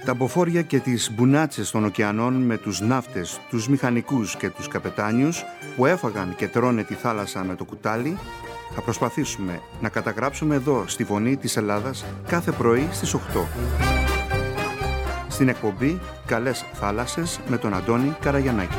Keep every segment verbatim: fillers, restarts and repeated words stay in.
Τα μποφόρια και τις μπουνάτσες των ωκεανών με τους ναύτες, τους μηχανικούς και τους καπετάνιους που έφαγαν και τρώνε τη θάλασσα με το κουτάλι, θα προσπαθήσουμε να καταγράψουμε εδώ στη Φωνή της Ελλάδας κάθε πρωί στις οκτώ. Στην εκπομπή «Καλές θάλασσες» με τον Αντώνη Καραγιαννάκη.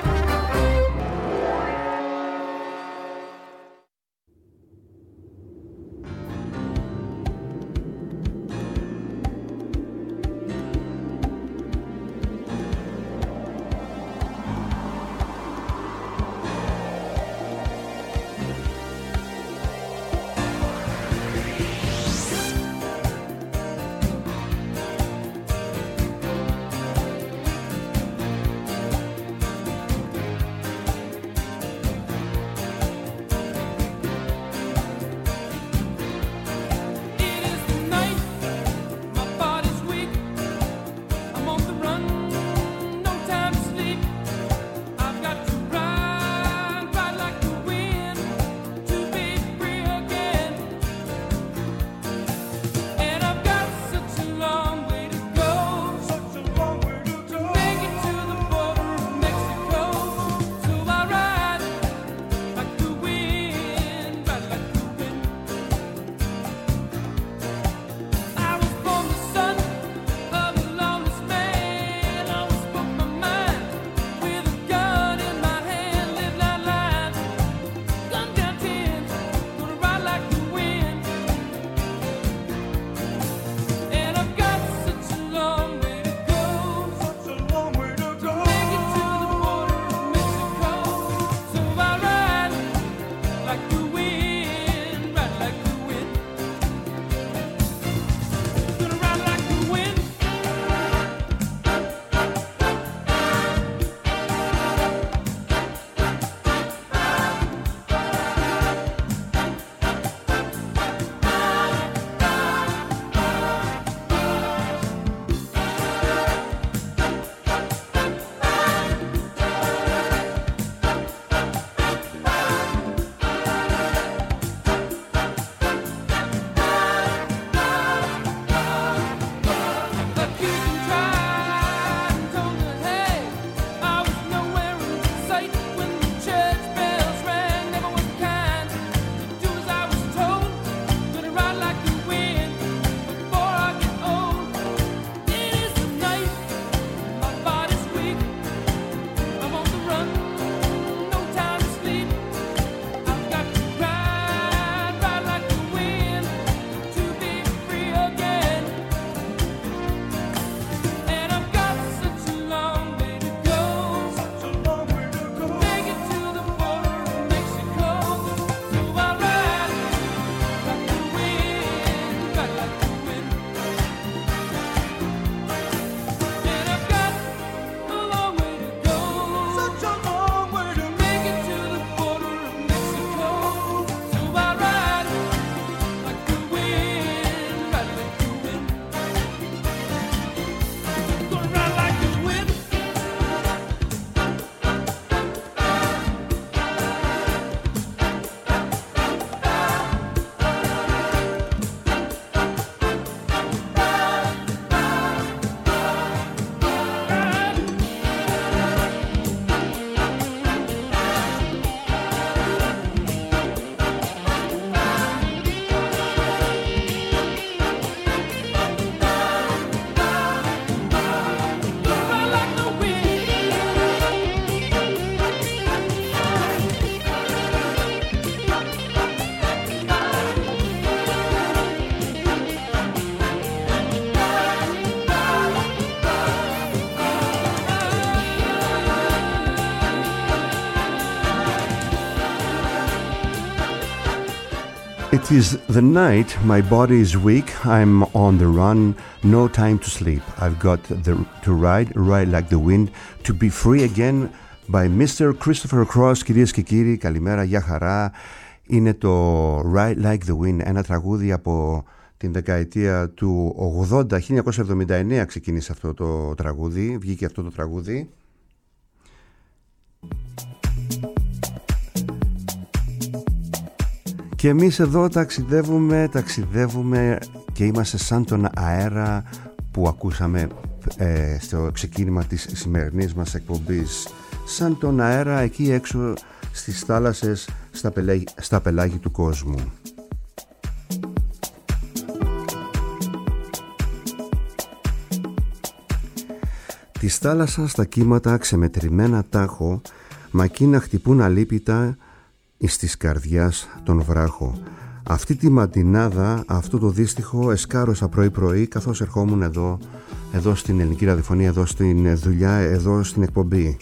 It is the night, my body is weak, I'm on the run, no time to sleep. I've got the, to ride, ride like the wind, to be free again by Mister Christopher Cross. Κυρίες και κύριοι, καλημέρα, γεια χαρά. Είναι το Ride Like the Wind, ένα τραγούδι από την δεκαετία του ογδόντα, χίλια εννιακόσια εβδομήντα εννέα ξεκίνησε αυτό το τραγούδι, βγήκε αυτό το τραγούδι. Και εμείς εδώ ταξιδεύουμε, ταξιδεύουμε και είμαστε σαν τον αέρα που ακούσαμε ε, στο ξεκίνημα της σημερινής μας εκπομπής, σαν τον αέρα εκεί έξω στις θάλασσες, στα πελάγι, στα πελάγι του κόσμου. Της θάλασσας τα κύματα ξεμετρημένα τάχω, μα εκείνα χτυπούν αλίπητα εις της καρδιάς τον βράχο. Αυτή τη ματινάδα, αυτό το δύστιχο εσκάρωσα πρωί πρωί καθώς ερχόμουν εδώ, εδώ στην ελληνική ραδιοφωνία, εδώ στην δουλειά, εδώ στην εκπομπή.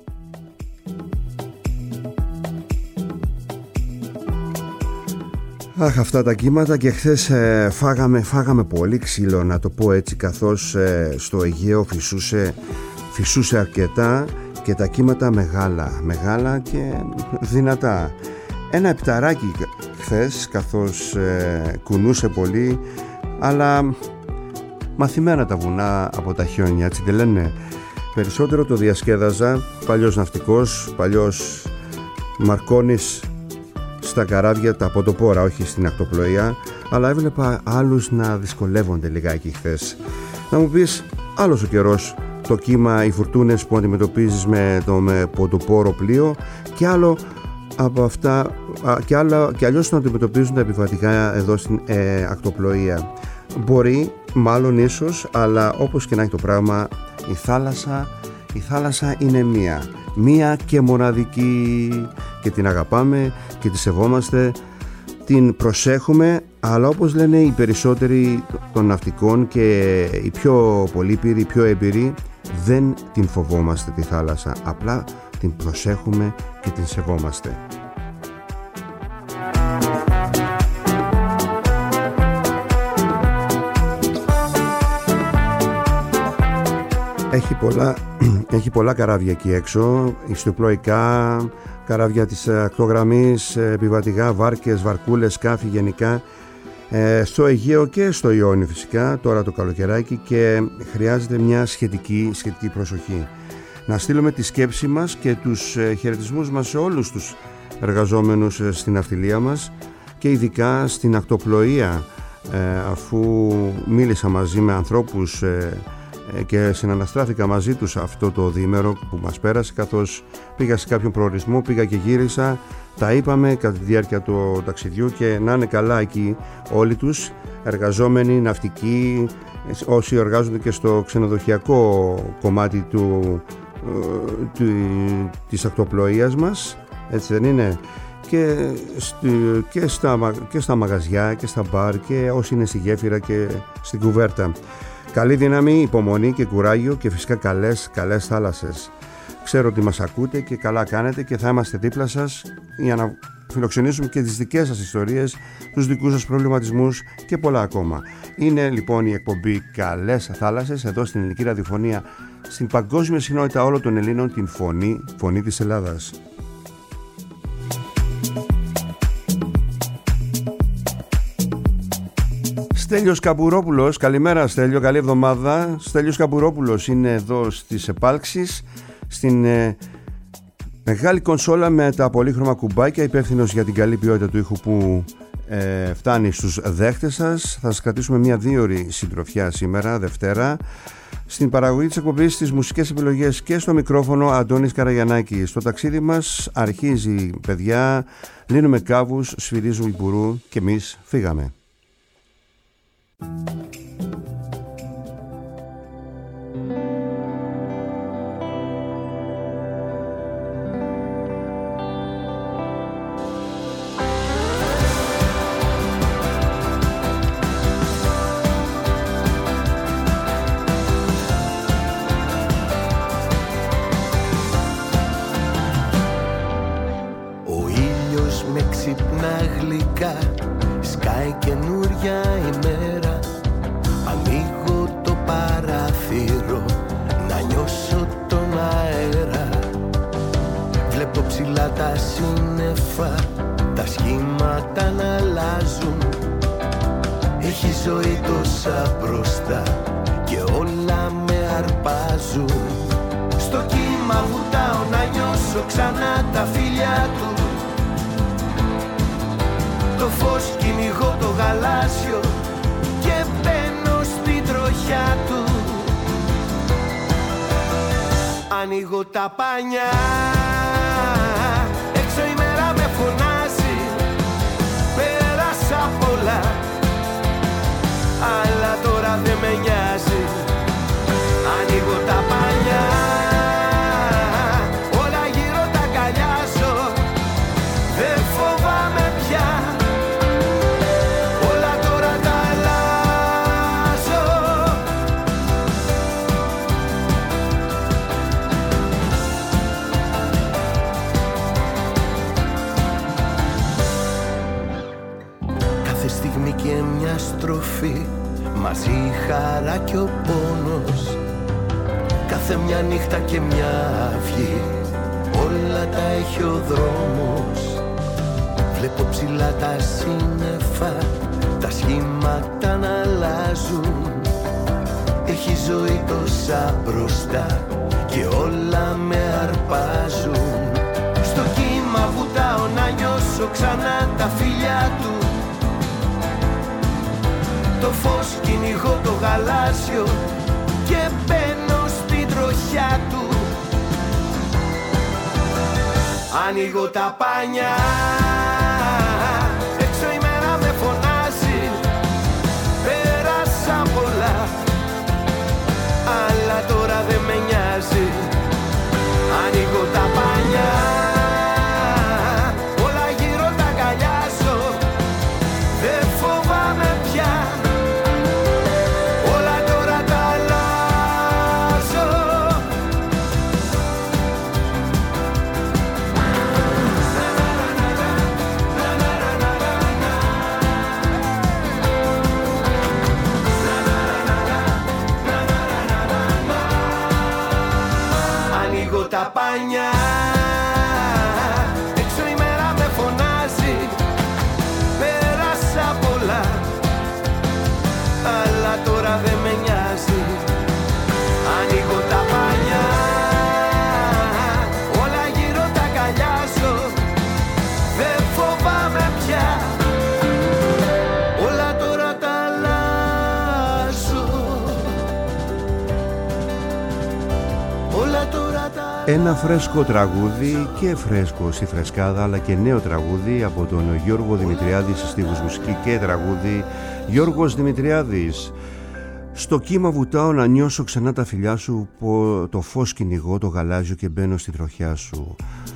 Αχ, αυτά τα κύματα, και χθες ε, φάγαμε, φάγαμε πολύ ξύλο, να το πω έτσι, καθώς ε, στο Αιγαίο φυσούσε, φυσούσε αρκετά και τα κύματα μεγάλα, μεγάλα και δυνατά. Ένα επταράκι χθες, καθώς ε, κουνούσε πολύ, αλλά μαθημένα τα βουνά από τα χιόνια, έτσι δεν λένε. Περισσότερο το διασκέδαζα, παλιός ναυτικός, παλιός Μαρκώνης στα καράβια, τα ποντοπόρα, όχι στην ακτοπλοεία, αλλά έβλεπα άλλους να δυσκολεύονται λιγάκι χθες. Να μου πεις, άλλος ο καιρός, το κύμα, οι φουρτούνες που αντιμετωπίζεις με το με ποντοπόρο πλοίο, και άλλο από αυτά, και, άλλα, και αλλιώς να αντιμετωπίζουν τα επιβατικά εδώ στην ε, ακτοπλοεία. Μπορεί, μάλλον ίσως, αλλά όπως και να έχει το πράγμα, η θάλασσα, η θάλασσα είναι μία. Μία και μοναδική, και την αγαπάμε και τη σεβόμαστε, την προσέχουμε, αλλά όπως λένε οι περισσότεροι των ναυτικών και οι πιο πολύπειροι, οι πιο έμπειροι, δεν την φοβόμαστε τη θάλασσα, απλά την προσέχουμε και την σεβόμαστε. Έχει πολλά, έχει πολλά καράβια εκεί έξω, ιστιοπλοϊκά, καράβια της ακτογραμμής, επιβατικά, βάρκες, βαρκούλες, σκάφη γενικά, ε, στο Αιγαίο και στο Ιόνιο φυσικά, τώρα το καλοκαιράκι, και χρειάζεται μια σχετική, σχετική προσοχή. Να στείλουμε τη σκέψη μας και τους χαιρετισμούς μας σε όλους τους εργαζόμενους στην ναυτιλία μας και ειδικά στην ακτοπλοεία, ε, αφού μίλησα μαζί με ανθρώπους ε, και συναναστράφηκα μαζί τους αυτό το διήμερο που μας πέρασε, καθώς πήγα σε κάποιον προορισμό, πήγα και γύρισα, τα είπαμε κατά τη διάρκεια του ταξιδιού, και να είναι καλά εκεί όλοι τους, εργαζόμενοι, ναυτικοί, όσοι εργάζονται και στο ξενοδοχειακό κομμάτι του, του, της ακτοπλοείας μας, έτσι δεν είναι, και, και, στα, και στα μαγαζιά και στα μπαρ και όσοι είναι στη γέφυρα και στην κουβέρτα. Καλή δύναμη, υπομονή και κουράγιο, και φυσικά καλές, καλές θάλασσες. Ξέρω ότι μας ακούτε και καλά κάνετε, και θα είμαστε δίπλα σας για να φιλοξενήσουμε και τις δικές σας ιστορίες, τους δικούς σας προβληματισμούς και πολλά ακόμα. Είναι λοιπόν η εκπομπή Καλές Θάλασσες εδώ στην ελληνική ραδιοφωνία, στην παγκόσμια συχνότητα όλων των Ελλήνων, την φωνή, φωνή της Ελλάδας. Στέλιος Καμπουρόπουλος, καλημέρα Στέλιο, καλή εβδομάδα. Στέλιος Καμπουρόπουλος είναι εδώ στις επάλξεις, στην ε, μεγάλη κονσόλα με τα πολύχρωμα κουμπάκια, υπεύθυνος για την καλή ποιότητα του ήχου που ε, φτάνει στους δέχτες σας. Θα σας κρατήσουμε μια δίωρη συντροφιά σήμερα, Δευτέρα. Στην παραγωγή της εκπομπής, στις μουσικές επιλογές και στο μικρόφωνο, Αντώνης Καραγιαννάκης. Το ταξίδι μας αρχίζει, παιδιά, λύνουμε κάβους, σφυρίζουμε μπουρού και εμείς φύγαμε. Ο ήλιος με ξυπνά γλυκά, σκάει καινούρια ημέρα. Ανοίγω το παράθυρο να νιώσω τον αέρα. Βλέπω ψηλά τα σύννεφα, τα σχήματα να αλλάζουν. Έχει ζωή τόσα μπροστά και όλα με αρπάζουν. Στο κύμα βουτάω να νιώσω ξανά τα φιλιά του. Το φως κυνηγώ το γαλάζιο και μπαίνω στην τροχιά του. Ανοίγω τα πανιά, έξω η μέρα με φωνάζει. Πέρασα πολλά, αλλά τώρα δεν με νοιάζει. Ανοίγω τα πανιά, όλα γύρω τα αγκαλιάζω. Δεν φοβάμαι πια, όλα τώρα τα αλλάζω. Κάθε στιγμή και μια στροφή, μαζί η χαρά και ο πόνος. Κάθε μια νύχτα και μια αυγή, όλα τα έχει ο δρόμος. Βλέπω ψηλά τα σύννεφα, τα σχήματα να αλλάζουν. Έχει ζωή τόσα μπροστά και όλα με αρπάζουν. Στο κύμα βουτάω να νιώσω ξανά τα φιλιά του. Το φως κυνηγώ το γαλάζιο και μπαίνω στην τροχιά του. Ανοίγω τα πανιά, έξω η μέρα με φωνάζει. Πέρασα πολλά, αλλά τώρα δεν με νοιάζει. Ανοίγω τα πανιά, όλα γύρω τα αγκαλιάζω. Δεν φοβάμαι πια, όλα τώρα τα αλλάζω. Ανοίγω τα πανιά, έξω η μέρα με φωνάζει. Πέρασα πολλά, αλλά τώρα δεν με νοιάζει. Ανοίγω τα πανιά, όλα γύρω τα αγκαλιάζω. Δεν φοβάμαι πια, όλα τώρα τα αλλάζω. Όλα τώρα τα Ένα φρέσκο τραγούδι και φρέσκο στη φρεσκάδα, αλλά και νέο τραγούδι από τον Γιώργο Δημητριάδη, στίχους, μουσική και τραγούδι. Γιώργος Δημητριάδης. Στο κύμα βουτάω να νιώσω ξανά τα φιλιά σου, το φως κυνηγώ το γαλάζιο και μπαίνω στη τροχιά σου.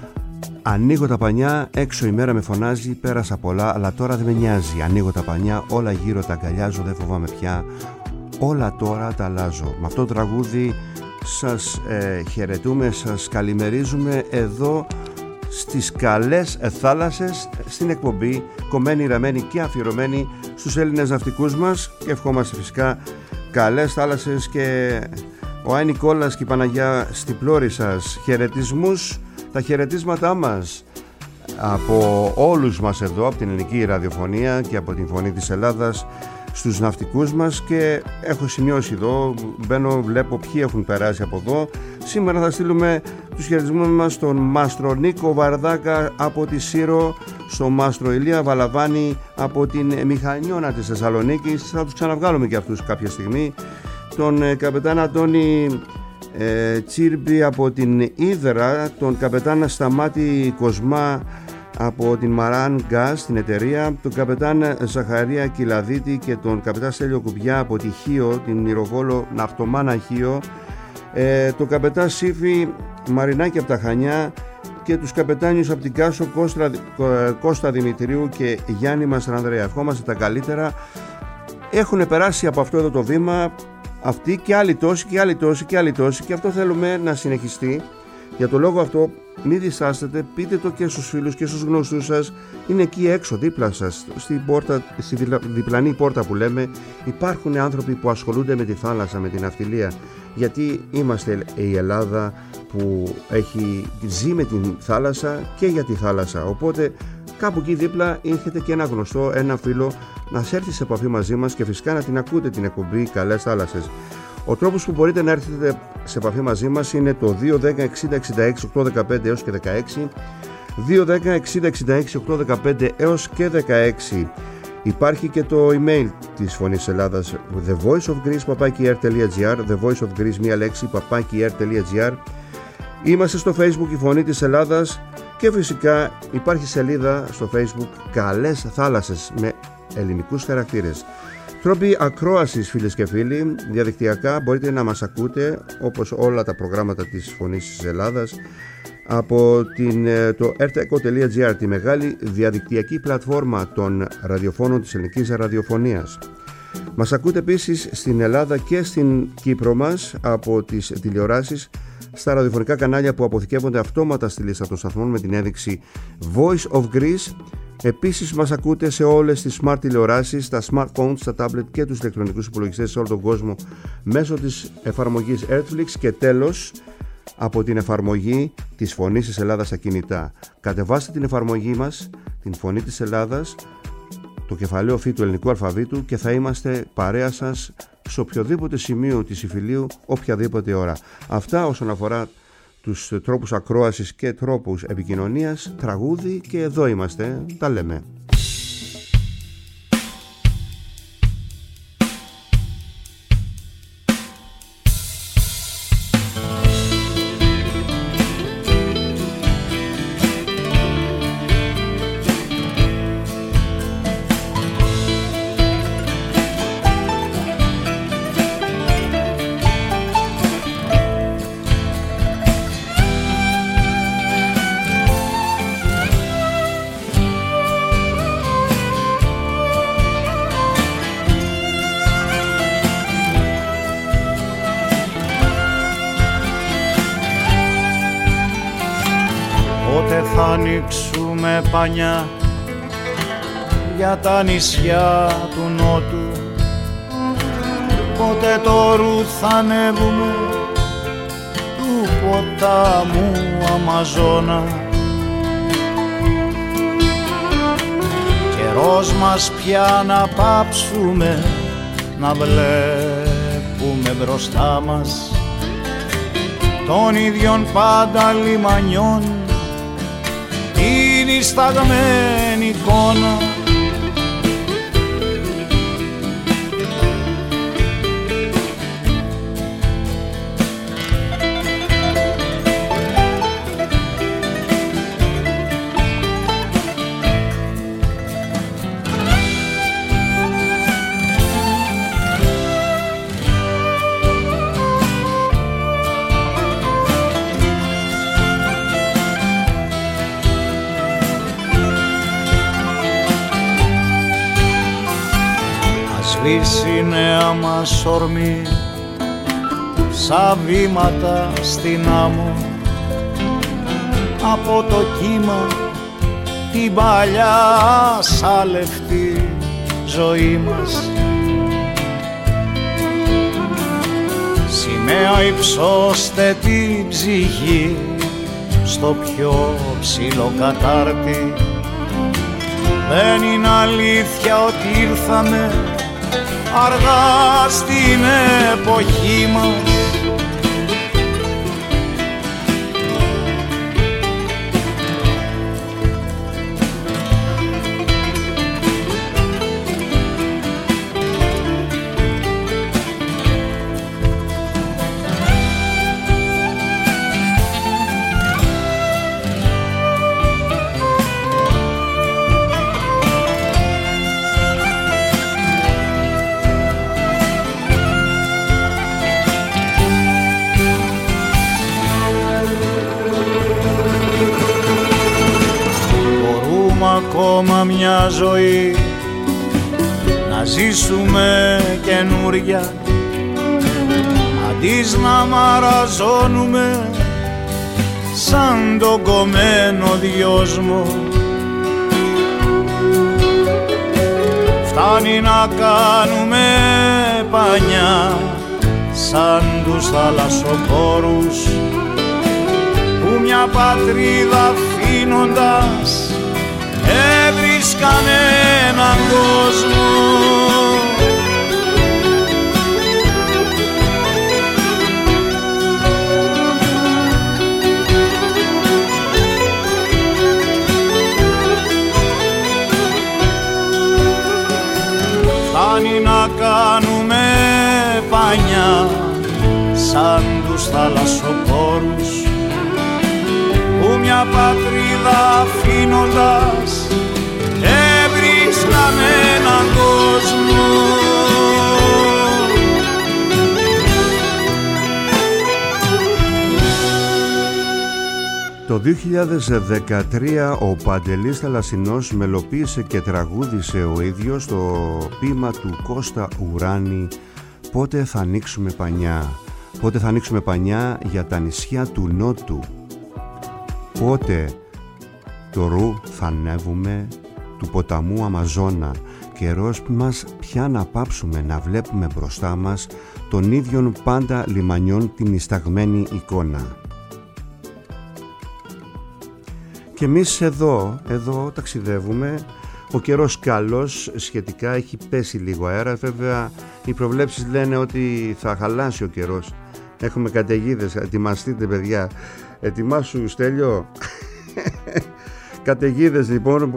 Ανοίγω τα πανιά, έξω η μέρα με φωνάζει. Πέρασα πολλά, αλλά τώρα δεν με νοιάζει. Ανοίγω τα πανιά, όλα γύρω τα αγκαλιάζω. Δεν φοβάμαι πια, όλα τώρα τα αλλάζω. Με αυτό το τραγούδι σας ε, χαιρετούμε, σας καλημερίζουμε εδώ στις καλές θάλασσες, στην εκπομπή κομμένη, ραμμένη και αφιερωμένη στους Έλληνες ναυτικούς μας, και ευχόμαστε φυσικά καλές θάλασσες και ο Άι Νικόλας και η Παναγιά στην πλώρη σας. Χαιρετισμούς, τα χαιρετίσματά μας από όλους μας εδώ, από την ελληνική ραδιοφωνία και από την Φωνή της Ελλάδας, στους ναυτικούς μας, και έχω σημειώσει εδώ, μπαίνω, βλέπω ποιοι έχουν περάσει από εδώ. Σήμερα θα στείλουμε τους χαιρετισμούς μας στον Μάστρο Νίκο Βαρδάκα από τη Σύρο, στον Μάστρο Ηλία Βαλαβάνη από την Μηχανιώνα της Θεσσαλονίκης, θα τους ξαναβγάλουμε και αυτούς κάποια στιγμή, τον ε, καπετάν Αντώνη ε, Τσίρμπη από την Ύδρα, τον καπετάν Σταμάτη Κοσμά από την Μαράν Γκάς, την εταιρεία, τον καπετάν Ζαχαρία Κυλαδίτη και τον καπετάν Στέλιο Κουμπιά από τη Χίο, την Μυροβόλο Ναυτομάνα Χίο, ε, τον καπετάν Σύφη Μαρινάκη από τα Χανιά και τους καπετάνιους από την Κάσο Κώστα, Κώστα Δημητρίου και Γιάννη Μαστρανδρέα. Ευχόμαστε τα καλύτερα. Έχουν περάσει από αυτό εδώ το βήμα αυτοί και άλλοι τόσοι και άλλοι τόσοι και άλλοι τόσοι, και αυτό θέλουμε να συνεχιστεί. Για το λόγο αυτό μην διστάσετε, πείτε το και στους φίλους και στους γνωστούς σας. Είναι εκεί έξω δίπλα σας, στην πόρτα, στη διπλανή πόρτα που λέμε. Υπάρχουν άνθρωποι που ασχολούνται με τη θάλασσα, με την ναυτιλία, γιατί είμαστε η Ελλάδα που έχει, ζει με την θάλασσα και για τη θάλασσα. Οπότε κάπου εκεί δίπλα έχετε και ένα γνωστό, ένα φίλο, να σε έρθει σε επαφή μαζί μας και φυσικά να την ακούτε την εκπομπή Καλές Θάλασσες. Ο τρόπος που μπορείτε να έρθετε σε επαφή μαζί μας είναι το δύο ένα μηδέν εξήντα εξήντα έξι οκτακόσια δεκαπέντε έως και δεκαέξι, δύο ένα μηδέν εξήντα εξήντα έξι οκτακόσια δεκαπέντε έως και δεκαέξι. Υπάρχει και το email της Φωνής Ελλάδας, the voice of greece παπάκι air τελεία gr, the voice of greece μία λέξη παπάκι air τελεία gr. Είμαστε στο Facebook η Φωνή της Ελλάδας και φυσικά υπάρχει σελίδα στο Facebook Καλές Θάλασσες με ελληνικούς χαρακτήρες. Τρόποι ακρόασης, φίλες και φίλοι, διαδικτυακά μπορείτε να μας ακούτε όπως όλα τα προγράμματα της Φωνής της Ελλάδας από την, το erteco τελεία gr, τη μεγάλη διαδικτυακή πλατφόρμα των ραδιοφώνων της ελληνικής ραδιοφωνίας. Μας ακούτε επίσης στην Ελλάδα και στην Κύπρο μας από τις τηλεοράσεις στα ραδιοφωνικά κανάλια που αποθηκεύονται αυτόματα στη λίστα των σταθμών με την ένδειξη Voice of Greece. Επίσης μας ακούτε σε όλες τις smart τηλεοράσεις, τα smartphones, τα tablet και τους ηλεκτρονικούς υπολογιστές σε όλο τον κόσμο μέσω της εφαρμογής Earthflix και τέλος από την εφαρμογή της Φωνής της Ελλάδας στα κινητά. Κατεβάστε την εφαρμογή μας, την Φωνή της Ελλάδας, το κεφαλαίο φύ του ελληνικού αλφαβήτου και θα είμαστε παρέα σας σε οποιοδήποτε σημείο της Ιφιλίου, οποιαδήποτε ώρα. Αυτά όσον αφορά τους τρόπους ακρόασης και τρόπους επικοινωνίας, τραγούδι και εδώ είμαστε, τα λέμε. ανοίξουμε πανιά για τα νησιά του Νότου. Πότε το ρου θα ανέβουμε του ποτάμου Αμαζόνα. Καιρός μας πια να πάψουμε να βλέπουμε μπροστά μας των ίδιων πάντα λιμανιών την ισταγμένη εικόνα. Σβήσει νέα μας ορμή σαν βήματα στην άμμο από το κύμα την παλιά σάλευτη ζωή μας. Σημαία υψώστε την ψυχή στο πιο ψηλό κατάρτι. Δεν είναι αλήθεια ότι ήρθαμε αργά στην εποχή μας. Ακόμα μια ζωή να ζήσουμε καινούρια, αντί να μαραζώνουμε σαν τον κομμένο δυόσμο. Φτάνει να κάνουμε πανιά σαν τους θαλασσοπόρους που μια πατρίδα αφήνοντας έβρισκαν έναν κόσμο. Φτάνει να κάνουμε πανιά σαν τους θαλασσοπόρους μια πατρίδα αφήνοντας, έβρισκαμε έναν κόσμο. Το δύο χιλιάδες δεκατρία ο Παντελής Θαλασσινός μελοποίησε και τραγούδισε ο ίδιος το ποίημα του Κώστα Ουράνη «Πότε θα ανοίξουμε πανιά». Πότε θα ανοίξουμε πανιά για τα νησιά του Νότου. Πότε το ρου θα ανέβουμε του ποταμού Αμαζόνα. Καιρός μας πια να πάψουμε να βλέπουμε μπροστά μας τον ίδιον πάντα λιμανιών την ισταγμένη εικόνα. Και εμείς εδώ, εδώ ταξιδεύουμε. Ο καιρός καλός, σχετικά έχει πέσει λίγο αέρα. Βέβαια οι προβλέψεις λένε ότι θα χαλάσει ο καιρός. Έχουμε καταιγίδες, ετοιμαστείτε παιδιά. Ετοιμάσου Στέλιο. Καταιγίδες λοιπόν.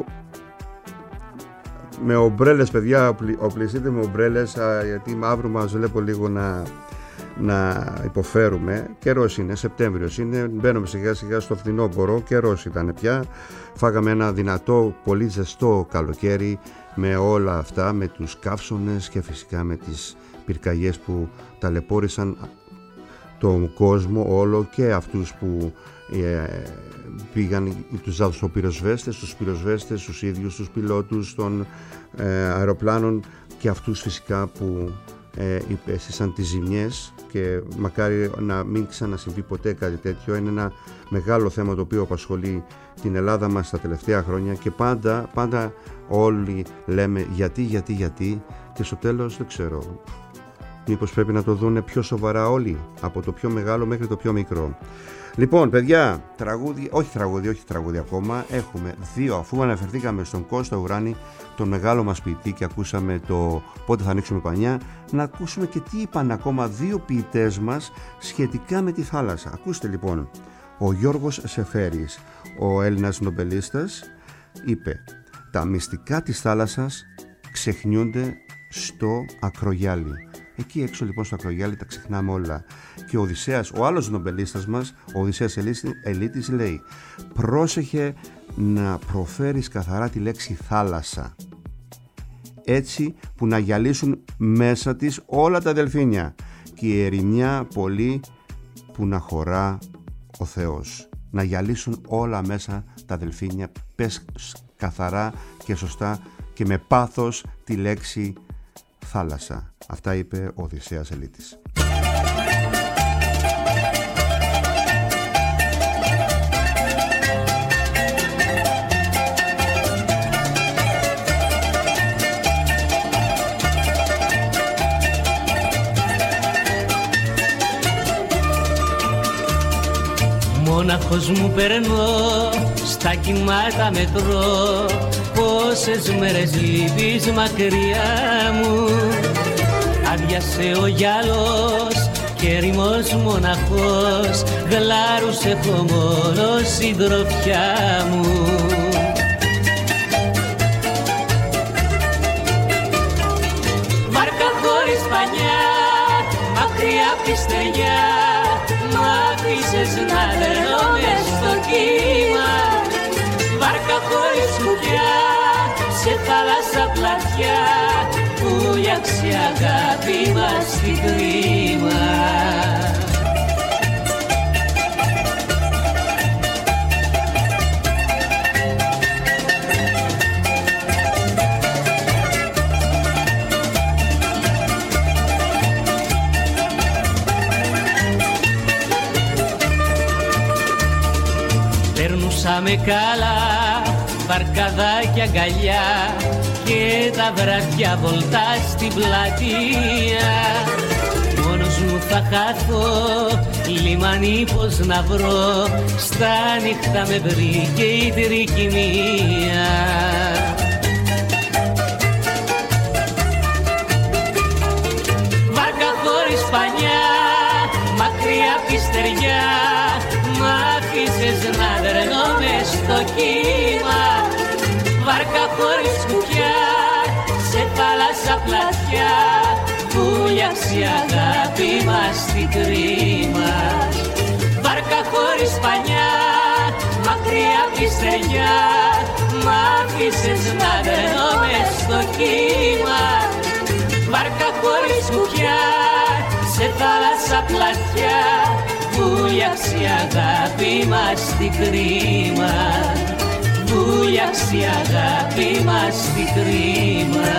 Με ομπρέλες παιδιά, οπλιστείτε με ομπρέλες, γιατί αύριο μας βλέπω λίγο να, να υποφέρουμε. Καιρός είναι, Σεπτέμβριος είναι, μπαίνουμε σιγά σιγά στο φθινόπωρο. Καιρός ήταν πια. Φάγαμε ένα δυνατό, πολύ ζεστό καλοκαίρι με όλα αυτά, με τους καύσονες και φυσικά με τις πυρκαγιές που ταλαιπώρησαν τον κόσμο όλο, και αυτούς που ε, πήγαν, τους δαυσοπυροσβέστες, τους πυροσβέστες, τους ίδιους τους πιλότους των ε, αεροπλάνων, και αυτούς φυσικά που ε, υπέστησαν τις ζημιές, και μακάρι να μην ξανασυμβεί ποτέ κάτι τέτοιο. Είναι ένα μεγάλο θέμα το οποίο απασχολεί την Ελλάδα μας τα τελευταία χρόνια, και πάντα, πάντα όλοι λέμε γιατί, γιατί, γιατί, και στο τέλος δεν ξέρω. Μήπως πρέπει να το δούνε πιο σοβαρά όλοι, από το πιο μεγάλο μέχρι το πιο μικρό. Λοιπόν, παιδιά, τραγούδι, όχι τραγούδι, όχι τραγούδι ακόμα. Έχουμε δύο, αφού αναφερθήκαμε στον Κώστα Ουράνη, τον μεγάλο μας ποιητή, και ακούσαμε το «Πότε θα ανοίξουμε πανιά», να ακούσουμε και τι είπαν ακόμα δύο ποιητές μας σχετικά με τη θάλασσα. Ακούστε λοιπόν, ο Γιώργος Σεφέρης, ο Έλληνας νομπελίστας, είπε «Τα μυστικά της θάλασσας ξεχνιούνται στο ακρογιάλι». Εκεί έξω λοιπόν στο ακρογιάλι τα ξεχνάμε όλα. Και ο Οδυσσέας, ο άλλος νομπελίστας μας, ο Οδυσσέας Ελίτης, λέει «Πρόσεχε να προφέρεις καθαρά τη λέξη θάλασσα, έτσι που να γυαλίσουν μέσα της όλα τα δελφίνια, και η ερημιά πολύ που να χωρά ο Θεός». Να γυαλίσουν όλα μέσα τα δελφίνια. Πες καθαρά και σωστά και με πάθος τη λέξη θάλασσα. Αυτά είπε ο Οδυσσέας Ελίτης. Μόναχος μου περνώ, στα κύματα μετρώ, πόσες μέρες λείπεις μακριά μου. Άδειασε ο γυάλος και ερημός μοναχός, γλάρους έχω μόνο συντροφιά μου. Βάρκα χωρίς πανιά, μακριά απ' τη στεριά, μ' άφησες να τρελώ μες στο κύμα. Βάρκα χωρίς σκουπιά, σε θάλασσα πλατιά, που λιάξει η αγάπη μας στη κρίμα. Περνούσαμε καλά, βαρκαδάκια αγκαλιά, και τα βράδια βολτά στην πλατεία. Μόνος μου θα χάθω, λιμάνι πως να βρω, στα νύχτα με βρήκε η τρικυμία. Βάρκα χωρίς πανιά, μακριά απ' τη στεριά, μ' άφησες να δρενώ μες στο κύμα. Βάρκα χωρίς σκουπιά, σε θάλασσα πλατιά, που λιάξει η αγάπη μας στη κρίμα. Βάρκα χωρίς πανιά, μακριά απ' τη στεριά. Μ' άφησες να δερνώ μες στο κύμα. Βάρκα χωρίς κουπιά, σε θάλασσα πλατιά, βούλιαξε η αγάπη μας στην κρίμα. Βούλιαξε η αγάπη μας στην κρίμα.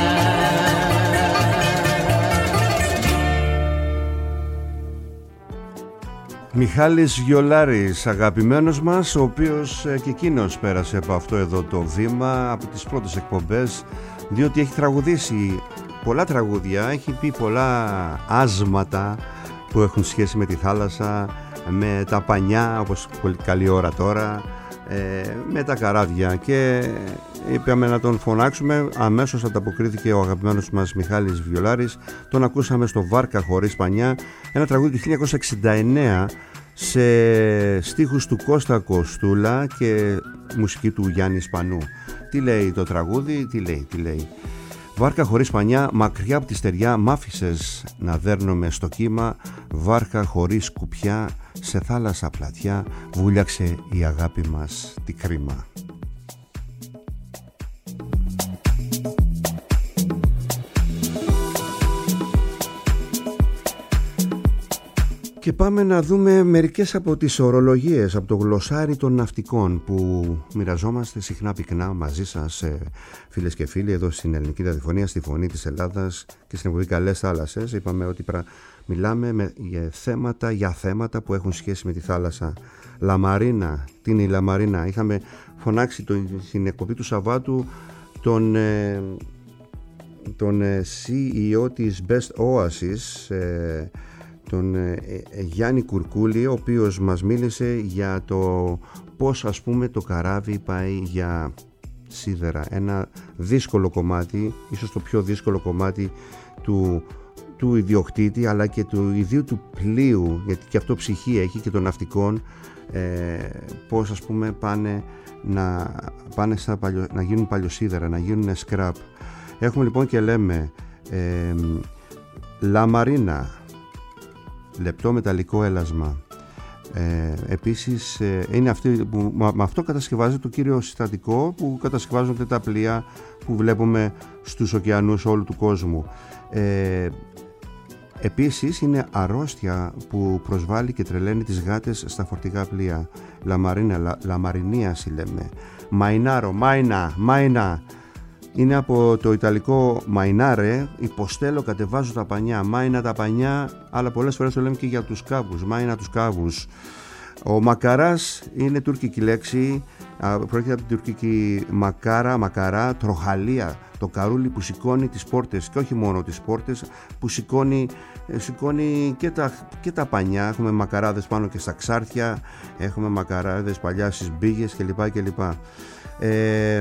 Μιχάλης Βιολάρης, αγαπημένος μας, ο οποίος και εκείνος πέρασε από αυτό εδώ το βήμα, από τις πρώτες εκπομπές, διότι έχει τραγουδήσει πολλά τραγούδια, έχει πει πολλά άσματα που έχουν σχέση με τη θάλασσα, με τα πανιά, όπως πολύ καλή ώρα τώρα, με τα καράβια, και είπαμε να τον φωνάξουμε. Αμέσως ανταποκρίθηκε ο αγαπημένος μας Μιχάλης Βιολάρης. Τον ακούσαμε στο Βάρκα χωρίς πανιά, ένα τραγούδι του χίλια εννιακόσια εξήντα εννέα σε στίχους του Κώστα Κοστούλα και μουσική του Γιάννη Σπανού. Τι λέει το τραγούδι, τι λέει, τι λέει. Βάρκα χωρίς πανιά, μακριά από τη στεριά, μ' άφησες να δέρνομαι στο κύμα. Βάρκα χωρίς κουπιά, σε θάλασσα πλατιά, βούλιαξε η αγάπη μας τη κρίμα. Και πάμε να δούμε μερικές από τις ορολογίες από το γλωσσάρι των ναυτικών που μοιραζόμαστε συχνά πυκνά μαζί σας, φίλες και φίλοι, εδώ στην Ελληνική Ραδιοφωνία, στη Φωνή της Ελλάδας και στην εκπομπή Καλές Θάλασσες. Είπαμε ότι πρα... μιλάμε με... για, θέματα, για θέματα που έχουν σχέση με τη θάλασσα. Λαμαρίνα, τι είναι η Λαμαρίνα? Είχαμε φωνάξει το... στην εκπομπή του Σαββάτου τον, ε... τον ε... σι ι ο της Best Oasis, ε... τον ε, ε, Γιάννη Κουρκούλη, ο οποίος μας μίλησε για το πώς, ας πούμε, το καράβι πάει για σίδερα. Ένα δύσκολο κομμάτι, ίσως το πιο δύσκολο κομμάτι του, του ιδιοκτήτη, αλλά και του ιδίου του πλοίου, γιατί και αυτό ψυχή έχει, και των ναυτικών, ε, πώς, ας πούμε, πάνε, να, πάνε στα παλιο, να γίνουν παλιοσίδερα, να γίνουν σκραπ. Έχουμε λοιπόν και λέμε ε, Λαμαρίνα, λεπτό μεταλλικό έλασμα. Ε, επίσης ε, είναι αυτή που, με αυτό κατασκευάζεται το κύριο συστατικό που κατασκευάζονται τα πλοία που βλέπουμε στους ωκεανούς όλου του κόσμου. Ε, επίσης είναι αρρώστια που προσβάλλει και τρελαίνει τις γάτες στα φορτηγά πλοία. Λαμαρίνα, λα, λαμαρινίαση λέμε. Μαϊνάρο, μάινα, μάινα. Είναι από το ιταλικό μαϊνάρε, υποστέλω, κατεβάζω τα πανιά, μάινα τα πανιά, αλλά πολλές φορές το λέμε και για τους κάβους, μάινα τους κάβους. Ο μακαράς είναι τουρκική λέξη, πρόκειται από την τουρκική μακάρα, μακαρά, τροχαλία, το καρούλι που σηκώνει τις πόρτες, και όχι μόνο τις πόρτες, που σηκώνει, σηκώνει και, τα, και τα πανιά. Έχουμε μακαράδες πάνω και στα ξάρτια, έχουμε μακαράδες παλιά στις μπήγες κλπ. κλπ. Ε,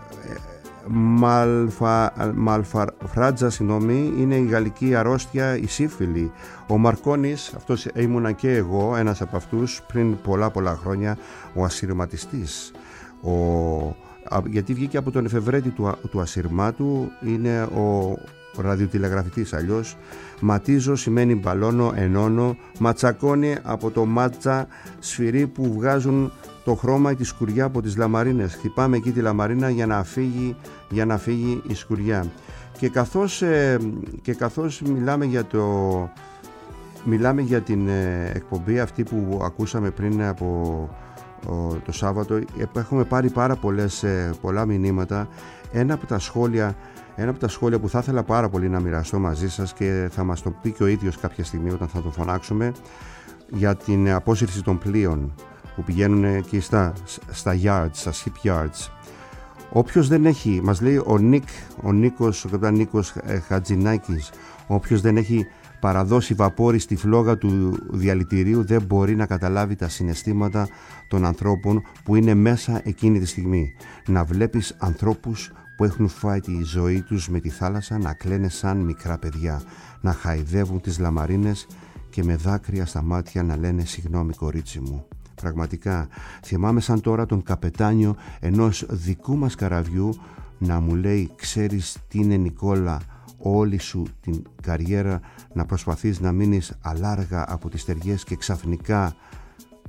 Μαλφα, μαλφαράτζα, συγγνώμη, είναι η γαλλική αρρώστια, η σύφυλλη. Ο Μαρκόνης, αυτός ήμουνα και εγώ, ένας από αυτούς πριν πολλά πολλά χρόνια, ο ασυρματιστής. Ο, γιατί βγήκε από τον εφευρέτη του, του ασυρμάτου, είναι ο ραδιοτηλεγραφητής αλλιώς. Ματίζω σημαίνει μπαλώνω, ενώνω. Ματσακώνει από το μάτσα, σφυρί που βγάζουν το χρώμα ή τη σκουριά από τις λαμαρίνες. Χτυπάμε εκεί τη λαμαρίνα για να φύγει, για να φύγει η σκουριά. Και καθώς, ε, και καθώς μιλάμε για το μιλάμε για την ε, εκπομπή αυτή που ακούσαμε πριν από ο, το Σάββατο, έχουμε πάρει πάρα πολλές, ε, πολλά μηνύματα. Ένα από τα σχόλια Ένα από τα σχόλια που θα ήθελα πάρα πολύ να μοιραστώ μαζί σας, και θα μας το πει και ο ίδιος κάποια στιγμή όταν θα τον φωνάξουμε, για την απόσυρση των πλοίων που πηγαίνουν εκεί στα, στα yards, στα shipyards. Όποιος δεν έχει, μας λέει ο Νίκ, ο Νίκος, ο καπιτάν Νίκος Χατζηνάκης, όποιος δεν έχει παραδώσει βαπόρι στη φλόγα του διαλυτηρίου δεν μπορεί να καταλάβει τα συναισθήματα των ανθρώπων που είναι μέσα εκείνη τη στιγμή. Να βλέπεις ανθρώπους που έχουν φάει τη ζωή τους με τη θάλασσα να κλαίνε σαν μικρά παιδιά, να χαϊδεύουν τις λαμαρίνες και με δάκρυα στα μάτια να λένε «Συγγνώμη κορίτσι μου». Πραγματικά θυμάμαι σαν τώρα τον καπετάνιο ενός δικού μας καραβιού να μου λέει «Ξέρεις τι είναι, Νικόλα, όλη σου την καριέρα να προσπαθείς να μείνεις αλάργα από τις στεριές και ξαφνικά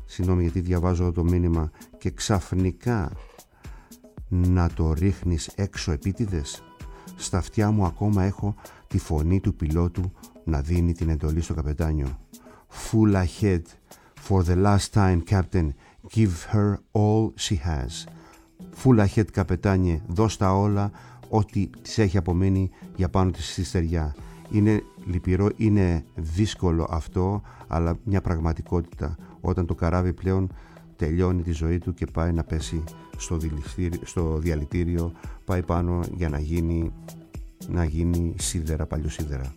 συγγνώμη γιατί διαβάζω το μήνυμα, και ξαφνικά να το ρίχνεις έξω επίτηδες. Στα αυτιά μου ακόμα έχω τη φωνή του πιλότου να δίνει την εντολή στο καπετάνιο. Full ahead, for the last time, Captain, give her all she has. Full ahead, καπετάνιε, δώσ' τα όλα, ό,τι της έχει απομείνει για πάνω της στη στεριά. Είναι λυπηρό, είναι δύσκολο αυτό, αλλά μια πραγματικότητα όταν το καράβι πλέον τελειώνει τη ζωή του και πάει να πέσει στο, στο διαλυτήριο, πάει πάνω για να γίνει, να γίνει σίδερα, παλιοσίδερα.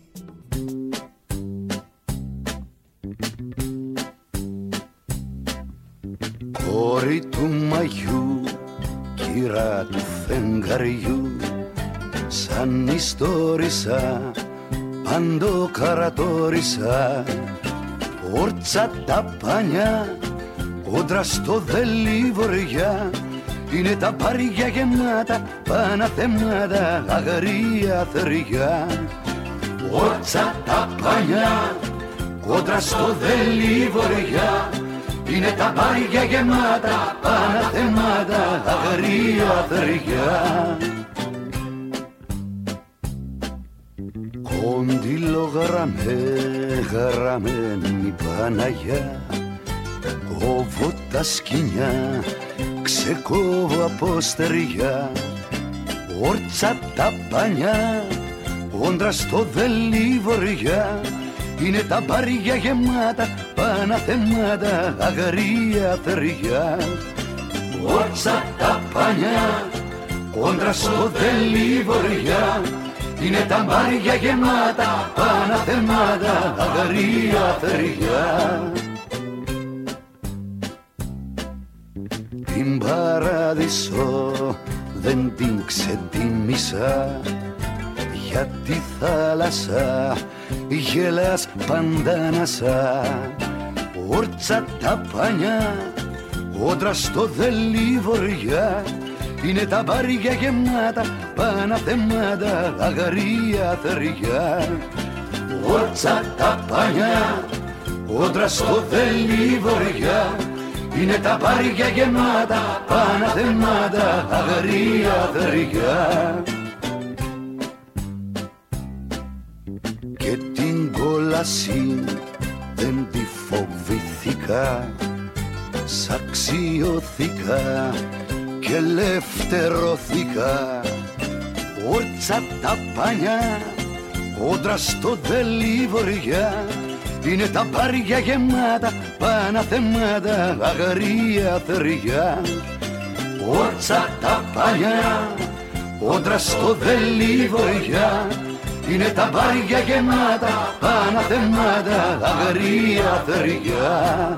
Κόρη του μαγιού, κυρά του φεγγαριού, σαν ιστορίσα, παντοκαρατόρισα, όρτσα τα πανιά, κόντρα στο δελιβοριά, είναι τα μπάρια γεμάτα, παναθεμάτα, αγρία θεριά. Όρτσα τα πανιά, κόντρα στο δελιβοριά, είναι τα μπάρια γεμάτα, παναθεμάτα, αγρία θεριά. Κόντιλο γραμμέ, γραμμένη Παναγιά, κόβω τα σκοινιά, ξεκόβω από στεριά. Όρτσα τα πανιά, κόντρα στο δελιβοριά, είναι τα μπάρια γεμάτα, παναθεμάτα, αγρία θεριά. Όρτσα τα πανιά, κόντρα στο δελιβοριά, είναι τα μπάρια γεμάτα, παναθεμάτα, αγρία θεριά. Την παράδεισο δεν την ξετίμησα, για τη θάλασσα γελάς παντάνασα. Όρτσα τα πανιά, κόντρα στο δελιβοριά, είναι τα μπάρια γεμάτα, παναθεμάτα, αγρία θεριά. Όρτσα τα πανιά, κόντρα στο δελιβοριά, είναι τα μπάρια γεμάτα, παναθεμάτα, αγρία θεριά. Και την κόλαση δεν τη φοβήθηκα, σ' αξιώθηκα και ελευθερώθηκα. Όρτσα τα πανιά, κόντρα στο δελιβοριά, είναι τα μπάρια γεμάτα, παναθεμάτα, αγρία θεριά. Όρτσα τα πανιά, κόντρα στο δελιβοριά, είναι τα μπάρια γεμάτα, παναθεμάτα, αγρία θεριά.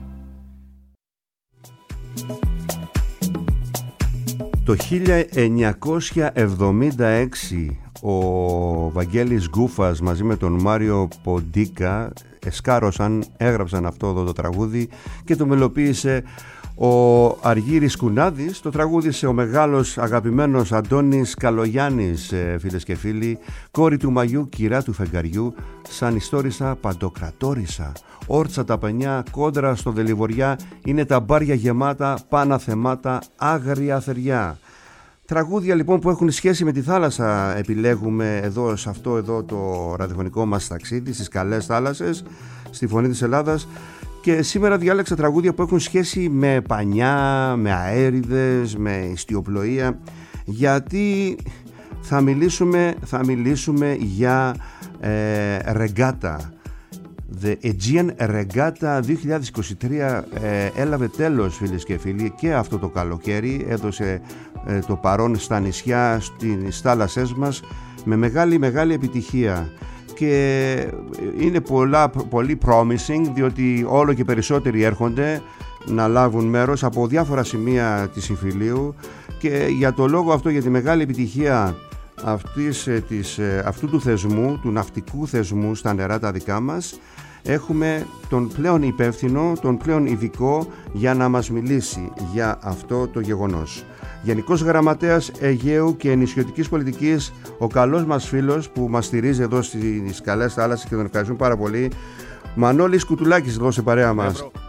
Το χίλια εννιακόσια εβδομήντα έξι ο Βαγγέλης Γκούφας μαζί με τον Μάριο Ποντίκα εσκάρωσαν, έγραψαν αυτό εδώ το τραγούδι και το μελοποίησε ο Αργύρης Κουνάδης. Το τραγούδισε ο μεγάλος αγαπημένος Αντώνης Καλογιάννης, φίλες και φίλοι. Κόρη του μαγιού, κυρά του φεγγαριού, σαν ιστόρισα παντοκρατόρισα. Όρτσα τα πανιά, κόντρα στο δελιβοριά, είναι τα μπάρια γεμάτα, παναθεμάτα, άγρια θεριά. Τραγούδια λοιπόν που έχουν σχέση με τη θάλασσα επιλέγουμε εδώ σε αυτό εδώ το ραδιοφωνικό μας ταξίδι, στις καλές θάλασσες, στη Φωνή της Ελλάδας. Και σήμερα διάλεξα τραγούδια που έχουν σχέση με πανιά, με αέριδες, με ιστιοπλοεία, γιατί θα μιλήσουμε, θα μιλήσουμε για ε, ρεγκάτα. The Aegean Regatta δύο χιλιάδες είκοσι τρία ε, έλαβε τέλος, φίλες και φίλοι, και αυτό το καλοκαίρι έδωσε ε, το παρόν στα νησιά, στις θάλασσές μας με μεγάλη μεγάλη επιτυχία. Και είναι πολλά, πολύ promising, διότι όλο και περισσότεροι έρχονται να λάβουν μέρος από διάφορα σημεία της Συμφιλίου, και για το λόγο αυτό, για τη μεγάλη επιτυχία αυτής, της, αυτού του θεσμού, του ναυτικού θεσμού στα νερά τα δικά μας, έχουμε τον πλέον υπεύθυνο, τον πλέον ειδικό για να μας μιλήσει για αυτό το γεγονός. Γενικός Γραμματέας Αιγαίου και Νησιωτικής Πολιτικής, ο καλός μας φίλος που μας στηρίζει εδώ στις καλές θάλασσες και τον ευχαριστούμε πάρα πολύ, Μανώλης Κουτουλάκης, εδώ σε παρέα μας.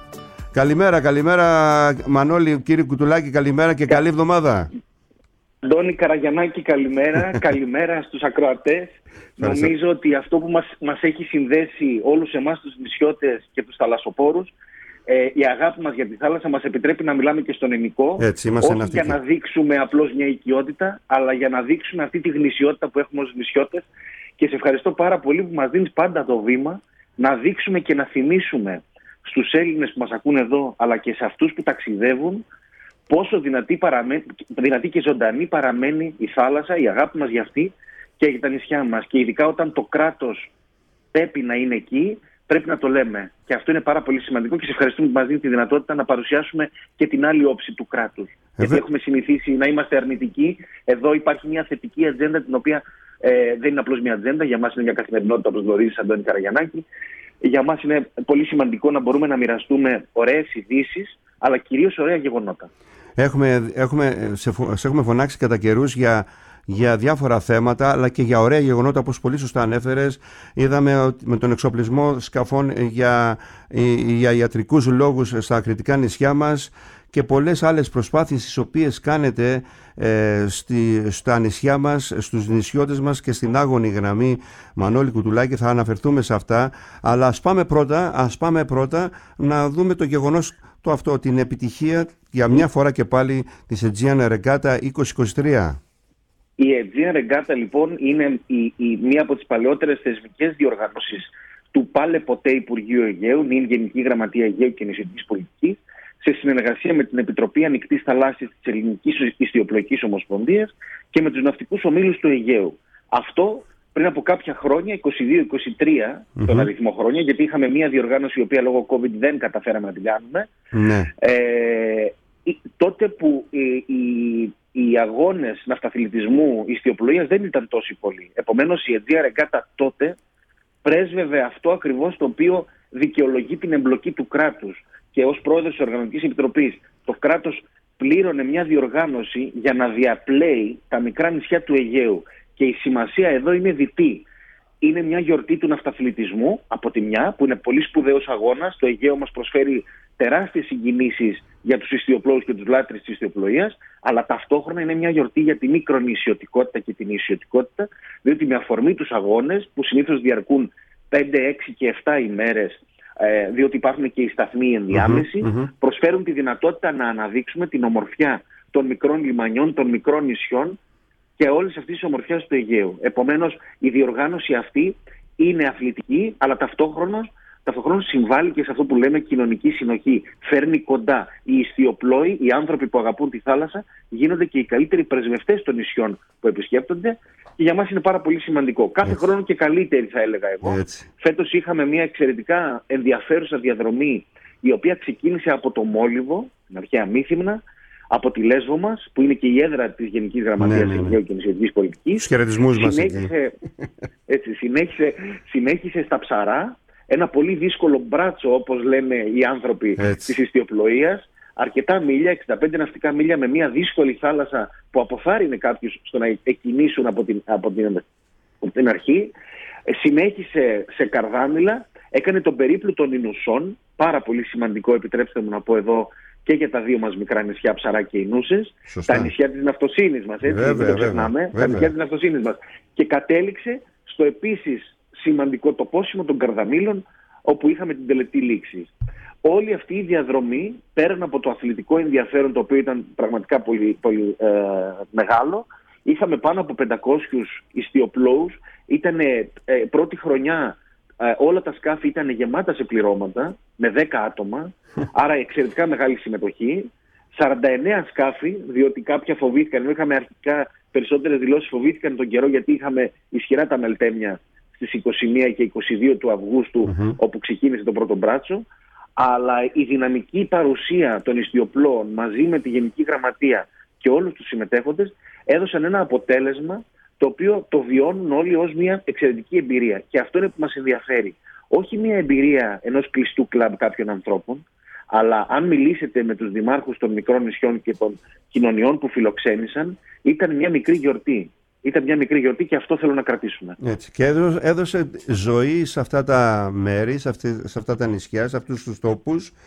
Καλημέρα, καλημέρα Μανώλη, κύριε Κουτουλάκη, καλημέρα και καλή εβδομάδα. Αντώνη Καραγιαννάκη, καλημέρα. Καλημέρα στους ακροατές. Νομίζω ότι αυτό που μας, μας έχει συνδέσει όλους εμάς τους νησιώτες και τους θαλασσοπόρους, ε, η αγάπη μας για τη θάλασσα μας επιτρέπει να μιλάμε και στον ελληνικό. Έτσι, όχι ναυτικοί. Για να δείξουμε απλώς μια οικειότητα, αλλά για να δείξουμε αυτή τη γνησιότητα που έχουμε ως νησιώτες. Και σε ευχαριστώ πάρα πολύ που μας δίνεις πάντα το βήμα να δείξουμε και να θυμίσουμε στους Έλληνες που μας ακούνε εδώ, αλλά και σε αυτούς που ταξιδεύουν, πόσο δυνατή, παραμέ... δυνατή και ζωντανή παραμένει η θάλασσα, η αγάπη μας για αυτή και για τα νησιά μας. Και ειδικά όταν το κράτος πρέπει να είναι εκεί, πρέπει να το λέμε. Και αυτό είναι πάρα πολύ σημαντικό και σε ευχαριστούμε που μας δίνει τη δυνατότητα να παρουσιάσουμε και την άλλη όψη του κράτους. Ε, Γιατί έχουμε συνηθίσει να είμαστε αρνητικοί. Εδώ υπάρχει μια θετική ατζέντα, την οποία ε, δεν είναι απλώς μια ατζέντα. Για μας είναι μια καθημερινότητα, όπως γνωρίζεις, Αντώνη Καραγιαννάκη. Για μας είναι πολύ σημαντικό να μπορούμε να μοιραστούμε ωραίες ειδήσεις, αλλά κυρίως ωραία γεγονότα. Έχουμε, έχουμε, σε, σε έχουμε φωνάξει κατά καιρούς για, για διάφορα θέματα, αλλά και για ωραία γεγονότα, όπως πολύ σωστά ανέφερες. Είδαμε με τον εξοπλισμό σκαφών για, για ιατρικούς λόγους στα ακριτικά νησιά μας και πολλές άλλες προσπάθειες τις οποίες κάνετε ε, στη, στα νησιά μας, στους νησιώτες μας και στην άγωνη γραμμή. Μανώλη Κουτουλάκη, θα αναφερθούμε σε αυτά, αλλά ας πάμε πρώτα, ας πάμε πρώτα να δούμε το γεγονός το αυτό, την επιτυχία για μια φορά και πάλι της Aegean Regatta είκοσι είκοσι τρία. Η Aegean Regatta λοιπόν είναι η, η, μία από τις παλαιότερες θεσμικές διοργανώσεις του πάλε ποτέ Υπουργείου Αιγαίου, νυν Γενική Γραμματεία Αιγαίου και Νησιωτικής Πολιτικής, σε συνεργασία με την Επιτροπή Ανοιχτής Θαλάσσης της Ελληνικής Ιστιοπλοϊκής Ομοσπονδίας και με τους ναυτικούς ομίλους του Αιγαίου. Αυτό πριν από κάποια χρόνια, είκοσι δύο είκοσι τρία mm-hmm. τον αριθμό χρόνια, γιατί είχαμε μια διοργάνωση η οποία λόγω COVID δεν καταφέραμε να την κάνουμε. Mm-hmm. Ε, τότε που οι, οι, οι αγώνες ναυταθλητισμού ιστιοπλοείας δεν ήταν τόσοι πολλοί. Επομένως η Aegean Regatta τότε πρέσβευε αυτό ακριβώς το οποίο δικαιολογεί την εμπλοκή του κράτους. Και ως πρόεδρος της Οργανωτικής Επιτροπής, το κράτος πλήρωνε μια διοργάνωση για να διαπλέει τα μικρά νησιά του Αιγαίου. Και η σημασία εδώ είναι διτή. Είναι μια γιορτή του ναυταθλητισμού από τη μια, που είναι πολύ σπουδαίος αγώνας. Το Αιγαίο μας προσφέρει τεράστιες συγκινήσεις για τους ιστιοπλόους και τους λάτρεις της ιστιοπλοείας, αλλά ταυτόχρονα είναι μια γιορτή για τη μικρονησιωτικότητα και την νησιωτικότητα, διότι με αφορμή τους αγώνες, που συνήθως διαρκούν πέντε, έξι και επτά ημέρες, διότι υπάρχουν και οι σταθμοί ενδιάμεση, mm-hmm, mm-hmm. προσφέρουν τη δυνατότητα να αναδείξουμε την ομορφιά των μικρών λιμανιών, των μικρών νησιών και όλες αυτές τις ομορφιάς του Αιγαίου. Επομένως, η διοργάνωση αυτή είναι αθλητική, αλλά ταυτόχρονα, ταυτόχρονα συμβάλλει και σε αυτό που λέμε κοινωνική συνοχή. Φέρνει κοντά οι ιστιοπλόοι, οι άνθρωποι που αγαπούν τη θάλασσα, γίνονται και οι καλύτεροι πρεσβευτές των νησιών που επισκέπτονται. Και για μας είναι πάρα πολύ σημαντικό. Κάθε Έτσι. χρόνο και καλύτερη, θα έλεγα εγώ. Έτσι. Φέτος είχαμε μια εξαιρετικά ενδιαφέρουσα διαδρομή, η οποία ξεκίνησε από το Μόλιβο, την αρχαία Μύθυμνα, από τη Λέσβο μας, που είναι και η έδρα της Γενικής Γραμματείας ναι, ναι, ναι. Αιγαίου και Νησιωτικής Πολιτικής. Τους χαιρετισμούς μας συνέχισε, έτσι, συνέχισε, συνέχισε στα Ψαρά, ένα πολύ δύσκολο μπράτσο, όπως λένε οι άνθρωποι έτσι. της ιστιοπλοείας. Αρκετά μίλια, εξήντα πέντε ναυτικά μίλια, με μια δύσκολη θάλασσα που αποθάρρυνε κάποιους στο να εκκινήσουν από την, από την, από την αρχή. Ε, συνέχισε σε Καρδάμιλα, έκανε τον περίπλου των Ινουσών, πάρα πολύ σημαντικό, επιτρέψτε μου να πω εδώ, και για τα δύο μας μικρά νησιά, Ψαρά και Ινούσες, τα νησιά της ναυτοσύνης μας, έτσι, βέβαια, δεν το ξεχνάμε, βέβαια, τα νησιά της ναυτοσύνης μας. Και κατέληξε στο επίσης σημαντικό τοπόσιμο των Καρδαμίλων, όπου είχαμε την τελετή λήξη. Όλη αυτή η διαδρομή, πέραν από το αθλητικό ενδιαφέρον, το οποίο ήταν πραγματικά πολύ, πολύ ε, μεγάλο, είχαμε πάνω από πεντακόσιους ιστιοπλόους, ήταν ε, πρώτη χρονιά, ε, όλα τα σκάφη ήταν γεμάτα σε πληρώματα, με δέκα άτομα, άρα εξαιρετικά μεγάλη συμμετοχή, σαράντα εννέα σκάφη, διότι κάποια φοβήθηκαν, ενώ είχαμε αρχικά περισσότερες δηλώσεις, φοβήθηκαν τον καιρό γιατί είχαμε ισχυρά τα μελτέμια στις είκοσι μία και είκοσι δύο του Αυγούστου, mm-hmm. όπου ξεκίνησε το πρώτο μπράτσο. Αλλά η δυναμική παρουσία των ιστιοπλώων μαζί με τη Γενική Γραμματεία και όλους τους συμμετέχοντες έδωσαν ένα αποτέλεσμα το οποίο το βιώνουν όλοι ως μια εξαιρετική εμπειρία. Και αυτό είναι που μας ενδιαφέρει. Όχι μια εμπειρία ενός κλειστού κλαμπ κάποιων ανθρώπων, αλλά αν μιλήσετε με τους δημάρχους των μικρών νησιών και των κοινωνιών που φιλοξένησαν, ήταν μια μικρή γιορτή. Ήταν μια μικρή γιορτή και αυτό θέλω να κρατήσουμε. Έτσι. Και έδωσε ζωή σε αυτά τα μέρη, σε, αυτή, σε αυτά τα νησιά, σε αυτούς τους τόπους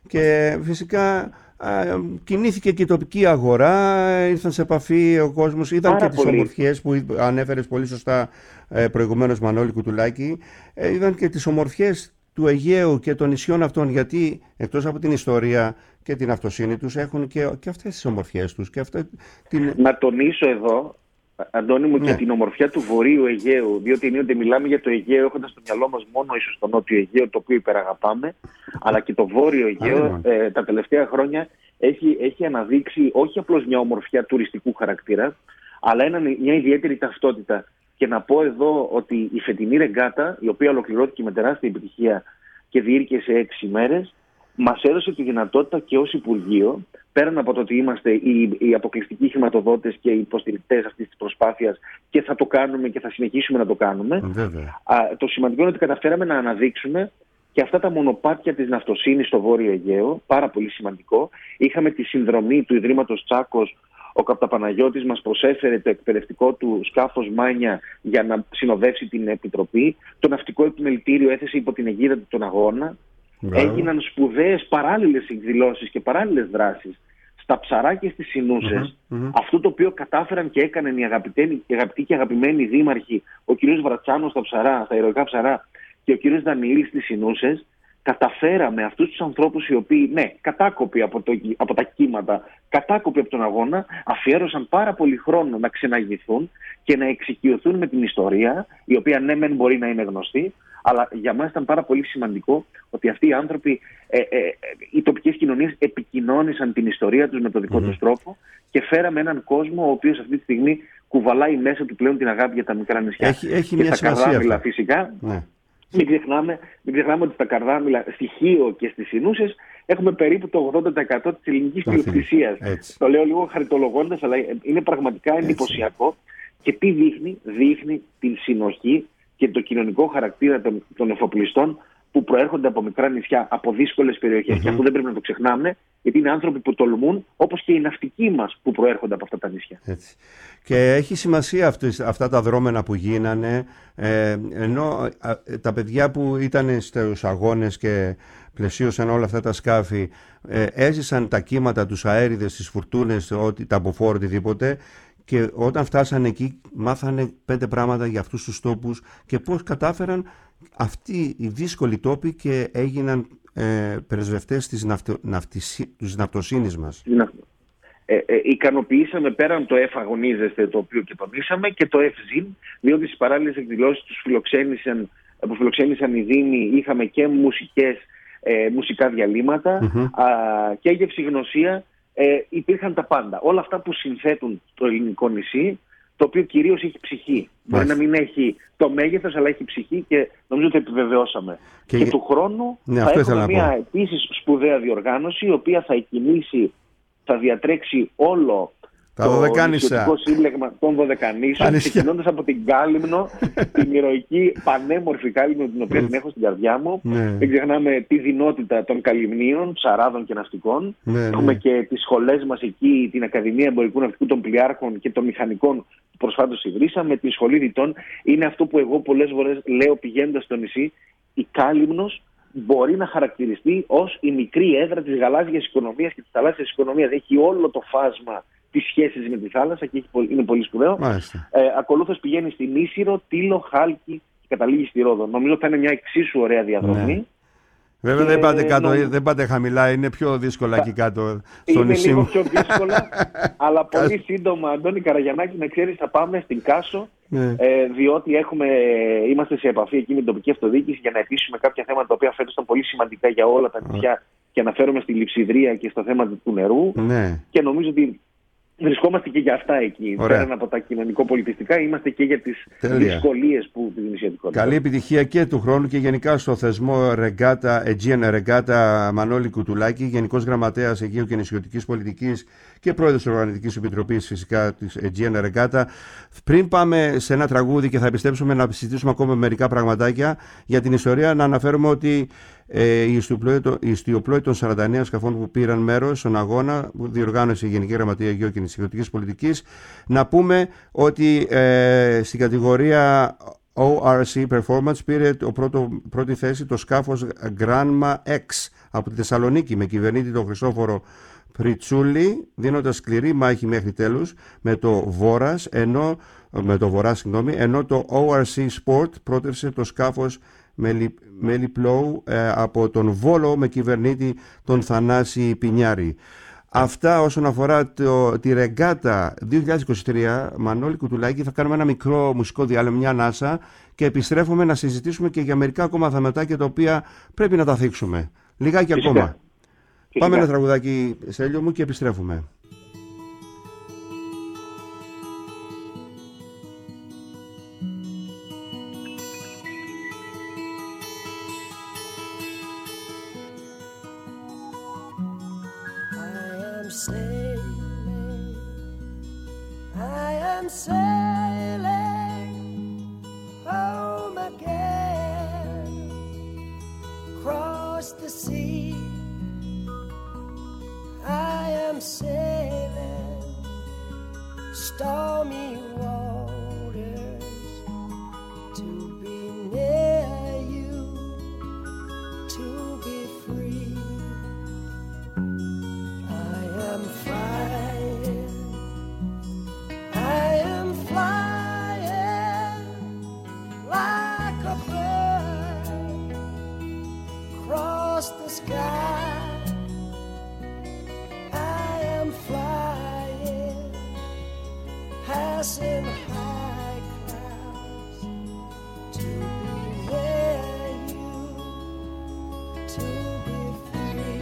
και φυσικά α, κινήθηκε και η τοπική αγορά, ήρθαν σε επαφή ο κόσμος, είδαν Πάρα και τις πολύ. ομορφιές που ανέφερες πολύ σωστά ε, προηγουμένως, Μανώλη Κουτουλάκη, ε, είδαν και τις ομορφιές του Αιγαίου και των νησιών αυτών, γιατί εκτός από την ιστορία και την αυτοσύνη τους έχουν και, και αυτές τις ομορφιές τους και αυτά, την... Να τονίσω εδώ, Αντώνη μου, ναι. και την ομορφιά του Βορείου Αιγαίου, διότι ενίοτε μιλάμε για το Αιγαίο έχοντας στο μυαλό μας μόνο ίσως το Νότιο Αιγαίο, το οποίο υπεραγαπάμε, αλλά και το Βόρειο Αιγαίο ε, τα τελευταία χρόνια έχει, έχει αναδείξει όχι απλώς μια ομορφιά τουριστικού χαρακτήρα, αλλά ένα, μια ιδιαίτερη ταυτότητα. Και να πω εδώ ότι η φετινή ρεγκάτα, η οποία ολοκληρώθηκε με τεράστια επιτυχία και διήρκεσε έξι μέρες, μας έδωσε τη δυνατότητα και ως Υπουργείο, πέραν από το ότι είμαστε οι, οι αποκλειστικοί χρηματοδότες και οι υποστηρικτές αυτής της προσπάθειας και θα το κάνουμε και θα συνεχίσουμε να το κάνουμε, α, το σημαντικό είναι ότι καταφέραμε να αναδείξουμε και αυτά τα μονοπάτια της ναυτοσύνης στο Βόρειο Αιγαίο, πάρα πολύ σημαντικό. Είχαμε τη συνδρομή του Ιδρύματος Τσάκος. Ο Καπταπαναγιώτης μας προσέφερε το εκπαιδευτικό του σκάφος Μάνια για να συνοδεύσει την Επιτροπή. Το ναυτικό επιμελητήριο έθεσε υπό την αιγίδα του τον αγώνα. Μπράβο. Έγιναν σπουδαίες παράλληλες εκδηλώσεις και παράλληλες δράσεις στα Ψαρά και στις Σινούσες. Mm-hmm, mm-hmm. Αυτό το οποίο κατάφεραν και έκαναν οι αγαπητοί, οι αγαπητοί και αγαπημένοι δήμαρχοι, ο κ. Βρατσάνος στα Ψαρά, στα ηρωικά Ψαρά, και ο κ. Δανιήλης στις Σινούσες, καταφέραμε αυτούς τους ανθρώπους οι οποίοι, ναι, κατάκοποι από, το, από τα κύματα, κατάκοποι από τον αγώνα, αφιέρωσαν πάρα πολύ χρόνο να ξεναγηθούν και να εξοικειωθούν με την ιστορία, η οποία ναι μεν μπορεί να είναι γνωστή, αλλά για μας ήταν πάρα πολύ σημαντικό ότι αυτοί οι άνθρωποι, ε, ε, οι τοπικές κοινωνίες επικοινώνησαν την ιστορία τους με τον δικό mm-hmm. τους τρόπο και φέραμε έναν κόσμο ο οποίος αυτή τη στιγμή κουβαλάει μέσα του πλέον την αγάπη για τα μικρά νησιά. Έχει, έχει και μια στα Καρδάμιλα φυσικά. Ναι. Μην ξεχνάμε, μην ξεχνάμε ότι στα Καρδάμιλα, στη Χίο και στις Σινούσες έχουμε περίπου το ογδόντα τοις εκατό της ελληνικής πλειοκτησίας. Το λέω λίγο χαριτολογώντας, αλλά είναι πραγματικά εντυπωσιακό. Και τι δείχνει? Δείχνει την συνοχή και το κοινωνικό χαρακτήρα των, των εφοπλιστών που προέρχονται από μικρά νησιά, από δύσκολες περιοχές. Mm-hmm. Και αυτό δεν πρέπει να το ξεχνάμε, γιατί είναι άνθρωποι που τολμούν, όπως και οι ναυτικοί μας που προέρχονται από αυτά τα νησιά. Έτσι. Και έχει σημασία αυτές, αυτά τα δρόμενα που γίνανε, ε, ενώ α, τα παιδιά που ήταν στους αγώνες και πλαισίωσαν όλα αυτά τα σκάφη, ε, έζησαν τα κύματα, τους αέριδες, τις φουρτούνες, ό,τι, τα μποφόρ, οτιδήποτε, και όταν φτάσανε εκεί μάθανε πέντε πράγματα για αυτούς τους τόπους και πώς κατάφεραν αυτοί οι δύσκολοι τόποι και έγιναν ε, πρεσβευτές της, ναυτο, ναυτισί, της ναυτοσύνης μας. Ε, ε, ικανοποιήσαμε πέραν το ΕΦ αγωνίζεστε, το οποίο και τονίσαμε, και το ΕΦΖΙΝ, διότι στις παράλληλες εκδηλώσεις τους φιλοξένησαν, που φιλοξένησαν οι Δήμοι, είχαμε και μουσικές, ε, μουσικά διαλύματα mm-hmm. α, και γευσηγνωσία. Ε, υπήρχαν τα πάντα. Όλα αυτά που συνθέτουν το ελληνικό νησί, το οποίο κυρίως έχει ψυχή. Μπορεί να μην έχει το μέγεθος, αλλά έχει ψυχή και νομίζω ότι επιβεβαιώσαμε. Και, και του χρόνου ναι, θα έχουμε μια επίσης σπουδαία διοργάνωση, η οποία θα εκκινήσει, θα διατρέξει όλο τα το νησιωτικό σύμπλεγμα των Δωδεκανήσων, ξεκινώντας από την Κάλυμνο, την ηρωική πανέμορφη Κάλυμνο, την οποία την έχω στην καρδιά μου. Ναι. Δεν ξεχνάμε τη δεινότητα των Καλυμνίων, ψαράδων και ναυτικών. Ναι, έχουμε ναι. και τις σχολές μας εκεί, την Ακαδημία Εμπορικού Ναυτικού των Πλοιάρχων και των Μηχανικών που προσφάτως ιδρύσαμε, τη Σχολή Διτών. Είναι αυτό που εγώ πολλές φορές λέω πηγαίνοντας στο νησί, η Κάλυμνος μπορεί να χαρακτηριστεί ως η μικρή έδρα της γαλάζιας οικονομίας και της θαλάσσιας οικονομίας. Έχει όλο το φάσμα τις σχέσεις με τη θάλασσα και είναι πολύ σπουδαίο. Ε, ακολούθως πηγαίνει στην Ίσυρο, Τήλο, Χάλκι και καταλήγει στη Ρόδο. Νομίζω ότι θα είναι μια εξίσου ωραία διαδρομή. Ναι. Βέβαια και δεν πάτε κάτω, νο... δεν πάτε χαμηλά, είναι πιο δύσκολα εκεί κάτω στο είναι νησί λίγο μου. πιο δύσκολα, αλλά πολύ σύντομα, Αντώνη Καραγιαννάκη, να ξέρεις, θα πάμε στην Κάσο, ναι. ε, διότι έχουμε, είμαστε σε επαφή εκεί με την τοπική αυτοδιοίκηση για να επίσουμε κάποια θέματα τα οποία φέτος ήταν πολύ σημαντικά για όλα τα νησιά και αναφέρομαι στη λειψιδρία και στο θέμα του νερού. Ναι. Και νομίζω ότι βρισκόμαστε και για αυτά εκεί. Ωραία. Πέραν από τα κοινωνικο-πολιτιστικά, είμαστε και για τις δυσκολίες που την νησιωτικότητα. Καλή επιτυχία και του χρόνου και γενικά στο θεσμό Regatta, Aegean Regatta, Μανώλη Κουτουλάκη, Γενικός Γραμματέας Αιγαίου και Νησιωτικής Πολιτικής και Πρόεδρος της Οργανωτικής Επιτροπής φυσικά της Aegean Regatta. Πριν πάμε σε ένα τραγούδι και θα επιστρέψουμε να συζητήσουμε ακόμα μερικά πραγματάκια για την ιστορία, να αναφέρουμε ότι Ε, η ιστιοπλόη των σαράντα εννέα σκαφών που πήραν μέρος στον αγώνα που διοργάνωσε η Γενική Γραμματεία Αιγαίου και Νησιωτικής Πολιτικής, να πούμε ότι ε, στην κατηγορία ο αρ σι Performance πήρε το πρώτο, πρώτη θέση το σκάφος Granma X από τη Θεσσαλονίκη με κυβερνήτη τον Χριστόφορο Πριτσούλη, δίνοντας σκληρή μάχη μέχρι τέλους με το Βόρας, ενώ, με το Βορρά, συγγνώμη, ενώ το ο αρ σι Sport πρότευσε το σκάφος Μελιπλόου ε, από τον Βόλο με κυβερνήτη τον Θανάση Πινιάρη. Αυτά όσον αφορά το, τη ρεγκάτα δύο χιλιάδες είκοσι τρία. Μανώλη Κουτουλάκη, θα κάνουμε ένα μικρό μουσικό διάλειμμα, μια ανάσα, και επιστρέφουμε να συζητήσουμε και για μερικά ακόμα θεματάκια τα οποία πρέπει να τα θίξουμε. Λιγάκι Φυσικά. ακόμα. Φυσικά. Πάμε ένα τραγουδάκι, Στέλιο μου, και επιστρέφουμε. Sailing, I am sailing home again, across the sea. I am sailing stormy waters to be near you, to be free. I'm flying, I am flying like a bird across the sky. I am flying, passing high clouds to be near you, to be free.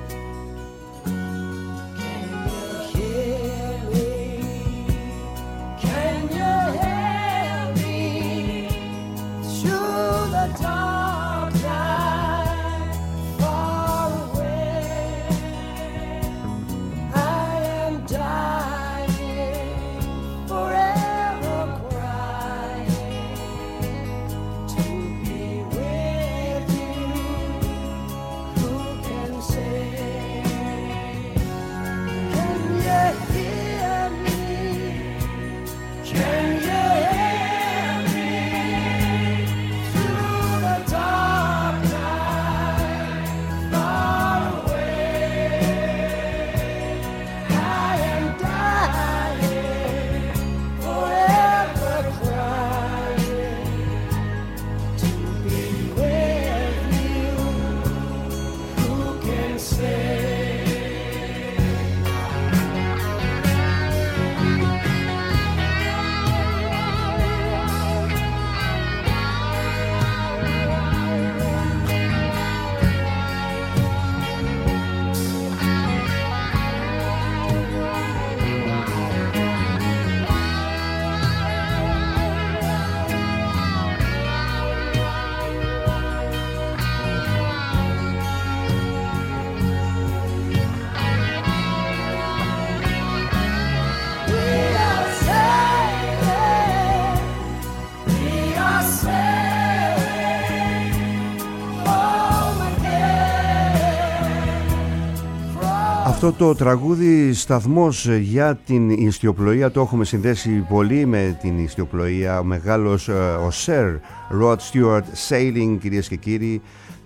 Αυτό το τραγούδι σταθμός για την ιστιοπλοεία το έχουμε συνδέσει πολύ με την ιστιοπλοεία. Ο μεγάλος, ο Sir Rod Stewart, Sailing, κυρίες και κύριοι,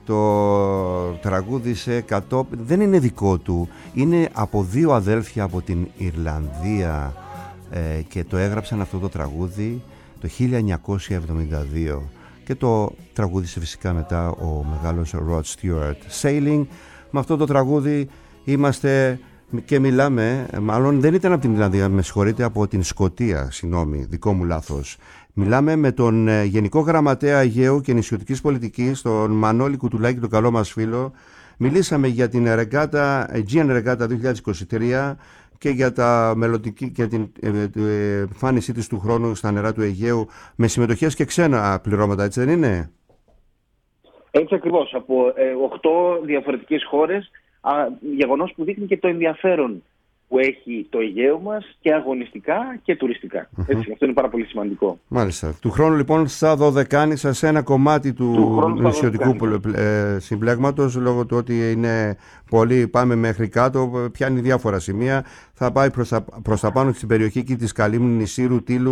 το τραγούδισε κατόπιν, δεν είναι δικό του, είναι από δύο αδέλφια από την Ιρλανδία ε, και το έγραψαν αυτό το τραγούδι το χίλια εννιακόσια εβδομήντα δύο και το τραγούδισε φυσικά μετά ο μεγάλος Rod Stewart. Sailing, με αυτό το τραγούδι είμαστε και μιλάμε, μάλλον δεν ήταν από την Ιρλανδία, με συγχωρείτε, από την Σκωτία, συγγνώμη, δικό μου λάθος. Μιλάμε με τον Γενικό Γραμματέα Αιγαίου και Νησιωτικής Πολιτικής, τον Μανώλη Κουτουλάκη, τον καλό μας φίλο. Μιλήσαμε για την ρεγκάτα, Aegean Regatta δύο χιλιάδες είκοσι τρία και για τα μελλοντική και την εμφάνισή της του χρόνου στα νερά του Αιγαίου με συμμετοχές και ξένα πληρώματα, έτσι δεν είναι? Έτσι ακριβώς, από οκτώ διαφορετικές χώρες, γεγονός που δείχνει και το ενδιαφέρον που έχει το Αιγαίο μας και αγωνιστικά και τουριστικά. Mm-hmm. Έτσι, αυτό είναι πάρα πολύ σημαντικό. Μάλιστα. Του χρόνου λοιπόν στα Δωδεκάνησα, σε ένα κομμάτι του, του νησιωτικού ε, συμπλέγματος, λόγω του ότι είναι πολύ, πάμε μέχρι κάτω, πιάνει διάφορα σημεία, θα πάει προς τα, προς τα πάνω στην περιοχή και της Καλύμνου, Νησίρου, Τύλου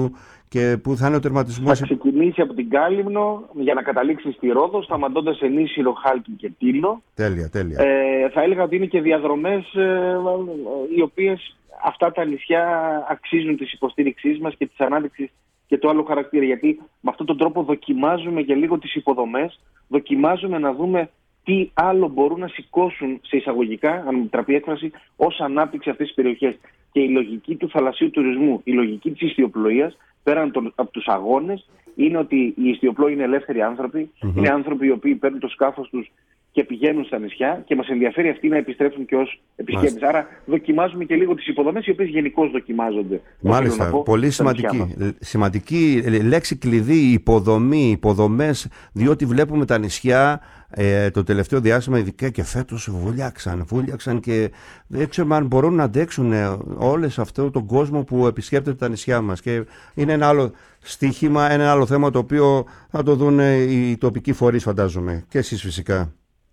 και πού θα είναι ο τερματισμός? Θα ξεκινήσει από την Κάλυμνο για να καταλήξει στη Ρόδο, σταματώντας σε Νήσυρο, Χάλκη και Τήλο. Τέλεια, τέλεια. Ε, θα έλεγα ότι είναι και διαδρομές ε, οι οποίες αυτά τα νησιά αξίζουν της υποστήριξής μας και της ανάδειξης και το άλλο χαρακτήρα. Γιατί με αυτόν τον τρόπο δοκιμάζουμε και λίγο τις υποδομές, δοκιμάζουμε να δούμε τι άλλο μπορούν να σηκώσουν σε εισαγωγικά, αν μου τραπεί έκφραση, ως ανάπτυξη αυτές τις περιοχές. Και η λογική του θαλασσίου τουρισμού, η λογική της ιστιοπλοείας, πέραν τον, από τους αγώνες, είναι ότι οι ιστιοπλόοι είναι ελεύθεροι άνθρωποι, mm-hmm. είναι άνθρωποι οι οποίοι παίρνουν το σκάφος τους και πηγαίνουν στα νησιά και μας ενδιαφέρει αυτοί να επιστρέψουν και ως επισκέπτες. Άρα δοκιμάζουμε και λίγο τις υποδομές, οι οποίες γενικώς δοκιμάζονται. Μάλιστα, πω, πολύ σημαντική. Σημαντική λέξη κλειδί, υποδομή, υποδομές, διότι βλέπουμε τα νησιά ε, το τελευταίο διάστημα, ειδικά και φέτος, βούλιαξαν, βούλιαξαν και δεν ξέρω αν μπορούν να αντέξουν όλες αυτό τον κόσμο που επισκέπτεται τα νησιά μας. Και είναι ένα άλλο στοίχημα, ένα άλλο θέμα το οποίο θα το δουν οι τοπικοί φορείς, φαντάζομαι, και εσείς φυσικά.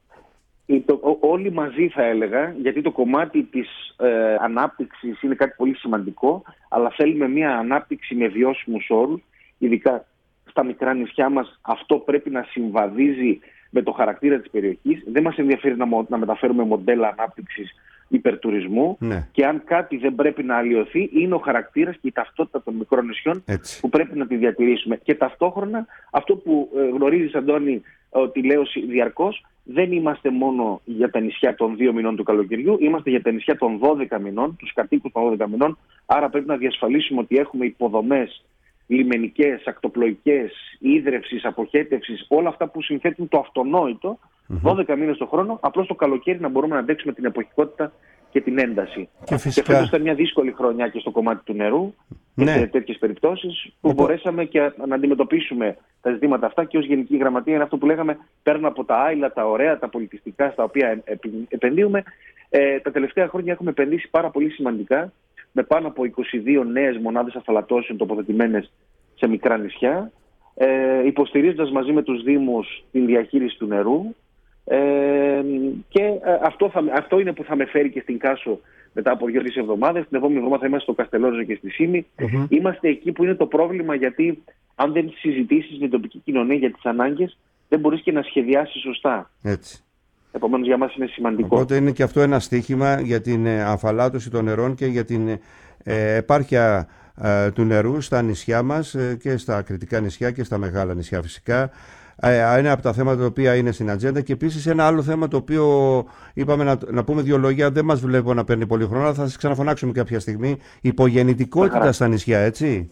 Το, όλοι μαζί θα έλεγα, γιατί το κομμάτι της ε, ανάπτυξης είναι κάτι πολύ σημαντικό, αλλά θέλουμε μια ανάπτυξη με βιώσιμους όρους, ειδικά στα μικρά νησιά μας. Αυτό πρέπει να συμβαδίζει με το χαρακτήρα της περιοχής. Δεν μας ενδιαφέρει να, να μεταφέρουμε μοντέλα ανάπτυξης υπερτουρισμού, ναι. Και αν κάτι δεν πρέπει να αλλοιωθεί, είναι ο χαρακτήρας και η ταυτότητα των μικρών νησιών. Έτσι. Που πρέπει να τη διατηρήσουμε. Και ταυτόχρονα αυτό που ε, γνωρίζεις, Αντώνη, ότι λέω διαρκώς, δεν είμαστε μόνο για τα νησιά των δύο μηνών του καλοκαιριού, είμαστε για τα νησιά των δώδεκα μηνών, τους κατοίκους των δώδεκα μηνών. Άρα πρέπει να διασφαλίσουμε ότι έχουμε υποδομές λιμενικές, ακτοπλοϊκές, ίδρευσης, αποχέτευσης, όλα αυτά που συνθέτουν το αυτονόητο, mm-hmm. δώδεκα μήνες το χρόνο, απλώς το καλοκαίρι να μπορούμε να αντέξουμε την εποχικότητα και την ένταση. Και, φυσικά... και φέτος ήταν μια δύσκολη χρονιά και στο κομμάτι του νερού, ναι. Και σε τέτοιες περιπτώσεις που Οπό... μπορέσαμε και να αντιμετωπίσουμε τα ζητήματα αυτά και ως Γενική Γραμματεία είναι αυτό που λέγαμε, πέραν από τα άειλα, τα ωραία, τα πολιτιστικά στα οποία επενδύουμε. Ε, τα τελευταία χρόνια έχουμε επενδύσει πάρα πολύ σημαντικά, με πάνω από είκοσι δύο νέες μονάδες αφαλατώσεων τοποθετημένες σε μικρά νησιά, ε, υποστηρίζοντας μαζί με τους Δήμους την διαχείριση του νερού. Ε, και ε, αυτό, θα, αυτό είναι που θα με φέρει και στην Κάσο μετά από δύο-τρεις εβδομάδες. Την επόμενη εβδομάδα θα είμαστε στο Καστελόριζο και στη Σύμη. Mm-hmm. Είμαστε εκεί που είναι το πρόβλημα, γιατί αν δεν συζητήσεις με την τοπική κοινωνία για τις ανάγκες, δεν μπορείς και να σχεδιάσεις σωστά. Έτσι. Επομένως για μας είναι σημαντικό. Οπότε είναι και αυτό ένα στοίχημα για την ε, αφαλάτωση των νερών και για την ε, επάρκεια ε, του νερού στα νησιά μας ε, και στα κρητικά νησιά και στα μεγάλα νησιά φυσικά. Ε, είναι από τα θέματα τα οποία είναι στην ατζέντα. Και επίσης ένα άλλο θέμα το οποίο είπαμε να, να πούμε δύο λόγια, δεν μας βλέπω να παίρνει πολύ χρόνο, αλλά θα σας ξαναφωνάξουμε κάποια στιγμή. Υπογεννητικότητα Αχα. στα νησιά, έτσι.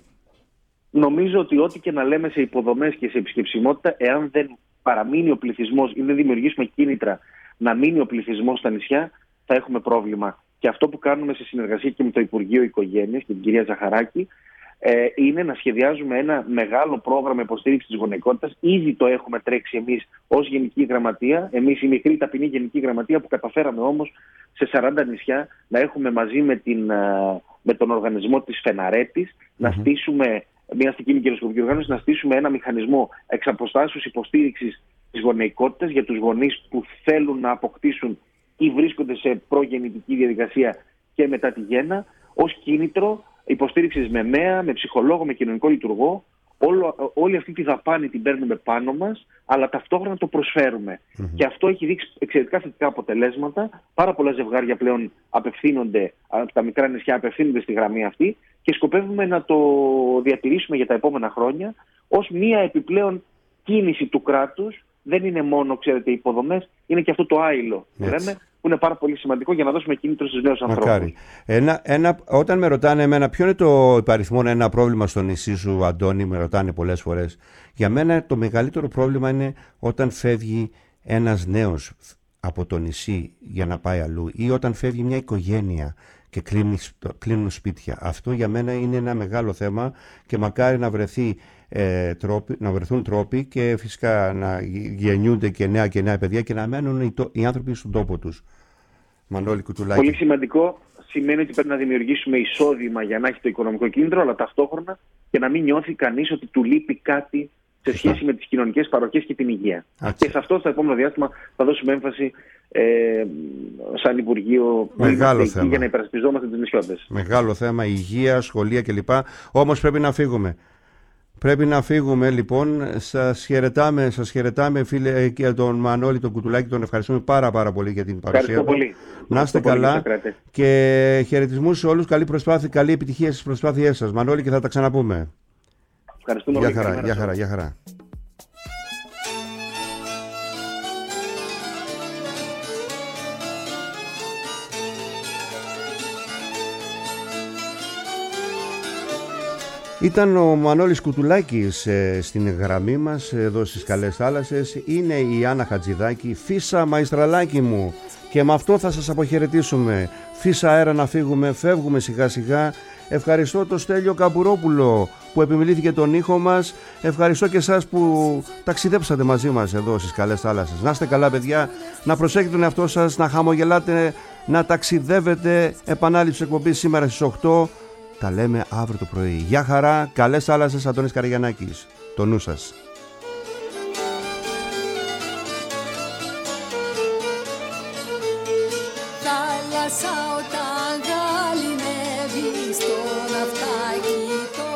Νομίζω ότι ό,τι και να λέμε σε υποδομές και σε επισκεψιμότητα, εάν δεν παραμείνει ο πληθυσμός ή δεν δημιουργήσουμε κίνητρα να μείνει ο πληθυσμός στα νησιά, θα έχουμε πρόβλημα. Και αυτό που κάνουμε σε συνεργασία και με το Υπουργείο Οικογένειας και την κυρία Ζαχαράκη ε, είναι να σχεδιάζουμε ένα μεγάλο πρόγραμμα υποστήριξης της γονεϊκότητας. Ήδη το έχουμε τρέξει εμείς ως Γενική Γραμματεία, εμείς η μικρή ταπεινή Γενική Γραμματεία, που καταφέραμε όμως σε σαράντα νησιά να έχουμε μαζί με, την, με τον οργανισμό της Φεναρέτης mm-hmm. να στήσουμε μια αστική μη κερδοσκοπική οργάνωση, να στήσουμε ένα μηχανισμό εξ αποστάσεως υποστήριξης της γονεϊκότητας για τους γονείς που θέλουν να αποκτήσουν ή βρίσκονται σε προγεννητική διαδικασία και μετά τη γέννα, ως κίνητρο υποστήριξης με ΜΕΑ, με ψυχολόγο, με κοινωνικό λειτουργό. Όλο, όλη αυτή τη δαπάνη την παίρνουμε πάνω μας, αλλά ταυτόχρονα το προσφέρουμε. Mm-hmm. Και αυτό έχει δείξει εξαιρετικά θετικά αποτελέσματα. Πάρα πολλά ζευγάρια πλέον απευθύνονται, τα μικρά νησιά απευθύνονται στη γραμμή αυτή και σκοπεύουμε να το διατηρήσουμε για τα επόμενα χρόνια ως μία επιπλέον κίνηση του κράτους. Δεν είναι μόνο, ξέρετε, οι υποδομές, είναι και αυτό το άειλο που λέμε, που είναι πάρα πολύ σημαντικό για να δώσουμε κίνητρο στους νέους ανθρώπους. Ένα, ένα, όταν με ρωτάνε εμένα ποιο είναι το υπαριθμόν ένα πρόβλημα στο νησί σου, Αντώνη, με ρωτάνε πολλές φορές. Για μένα το μεγαλύτερο πρόβλημα είναι όταν φεύγει ένας νέος από το νησί για να πάει αλλού ή όταν φεύγει μια οικογένεια και κλείνει, κλείνουν σπίτια. Αυτό για μένα είναι ένα μεγάλο θέμα και μακάρι να βρεθεί Ε, τρόποι, να βρεθούν τρόποι και φυσικά να γεννιούνται και νέα και νέα παιδιά και να μένουν οι, το, οι άνθρωποι στον τόπο τους. Μανώλη Κουτουλάκη. Πολύ σημαντικό, σημαίνει ότι πρέπει να δημιουργήσουμε εισόδημα για να έχει το οικονομικό κίνητρο, αλλά ταυτόχρονα και να μην νιώθει κανείς ότι του λείπει κάτι σε σχέση Φυσικά. με τις κοινωνικές παροχές και την υγεία. Άτια. Και σε αυτό στο επόμενο διάστημα θα δώσουμε έμφαση ε, σαν Υπουργείο Μεγάλο θέμα. για να υπερασπιζόμαστε τους νησιώτες. Μεγάλο θέμα, υγεία, σχολεία κλπ. Όμως πρέπει να φύγουμε. Πρέπει να φύγουμε λοιπόν. Σας χαιρετάμε, σας χαιρετάμε φίλε και τον Μανώλη τον Κουτουλάκη. Τον ευχαριστούμε πάρα πάρα πολύ για την παρουσία. Ευχαριστώ πολύ. Να είστε καλά και χαιρετισμούς σε όλους. Καλή προσπάθεια, καλή επιτυχία στις προσπάθειές σας, Μανώλη, και θα τα ξαναπούμε. Ευχαριστούμε Γεια πολύ. χαρά, γεια χαρά, γεια χαρά. Ήταν ο Μανώλης Κουτουλάκης ε, στην γραμμή μας εδώ στις Καλές Θάλασσες. Είναι η Άννα Χατζηδάκη. Φύσα μαϊστραλάκι μου. Και με αυτό θα σας αποχαιρετήσουμε. Φύσα αέρα να φύγουμε, φεύγουμε σιγά σιγά. Ευχαριστώ τον Στέλιο Καμπουρόπουλο που επιμελήθηκε τον ήχο μας. Ευχαριστώ και εσάς που ταξιδέψατε μαζί μας εδώ στις Καλές Θάλασσες. Να είστε καλά παιδιά, να προσέχετε τον εαυτό σας, να χαμογελάτε, να ταξιδεύετε. Επανάληψη εκπομπής σήμερα στις οκτώ. Τα λέμε αύριο το πρωί. Γεια χαρά, Καλές Θάλασσες, Αντώνης Καραγιαννάκης. Το νου σας. Θάλασσα όταν γαλινεύει στο ναυτάκι το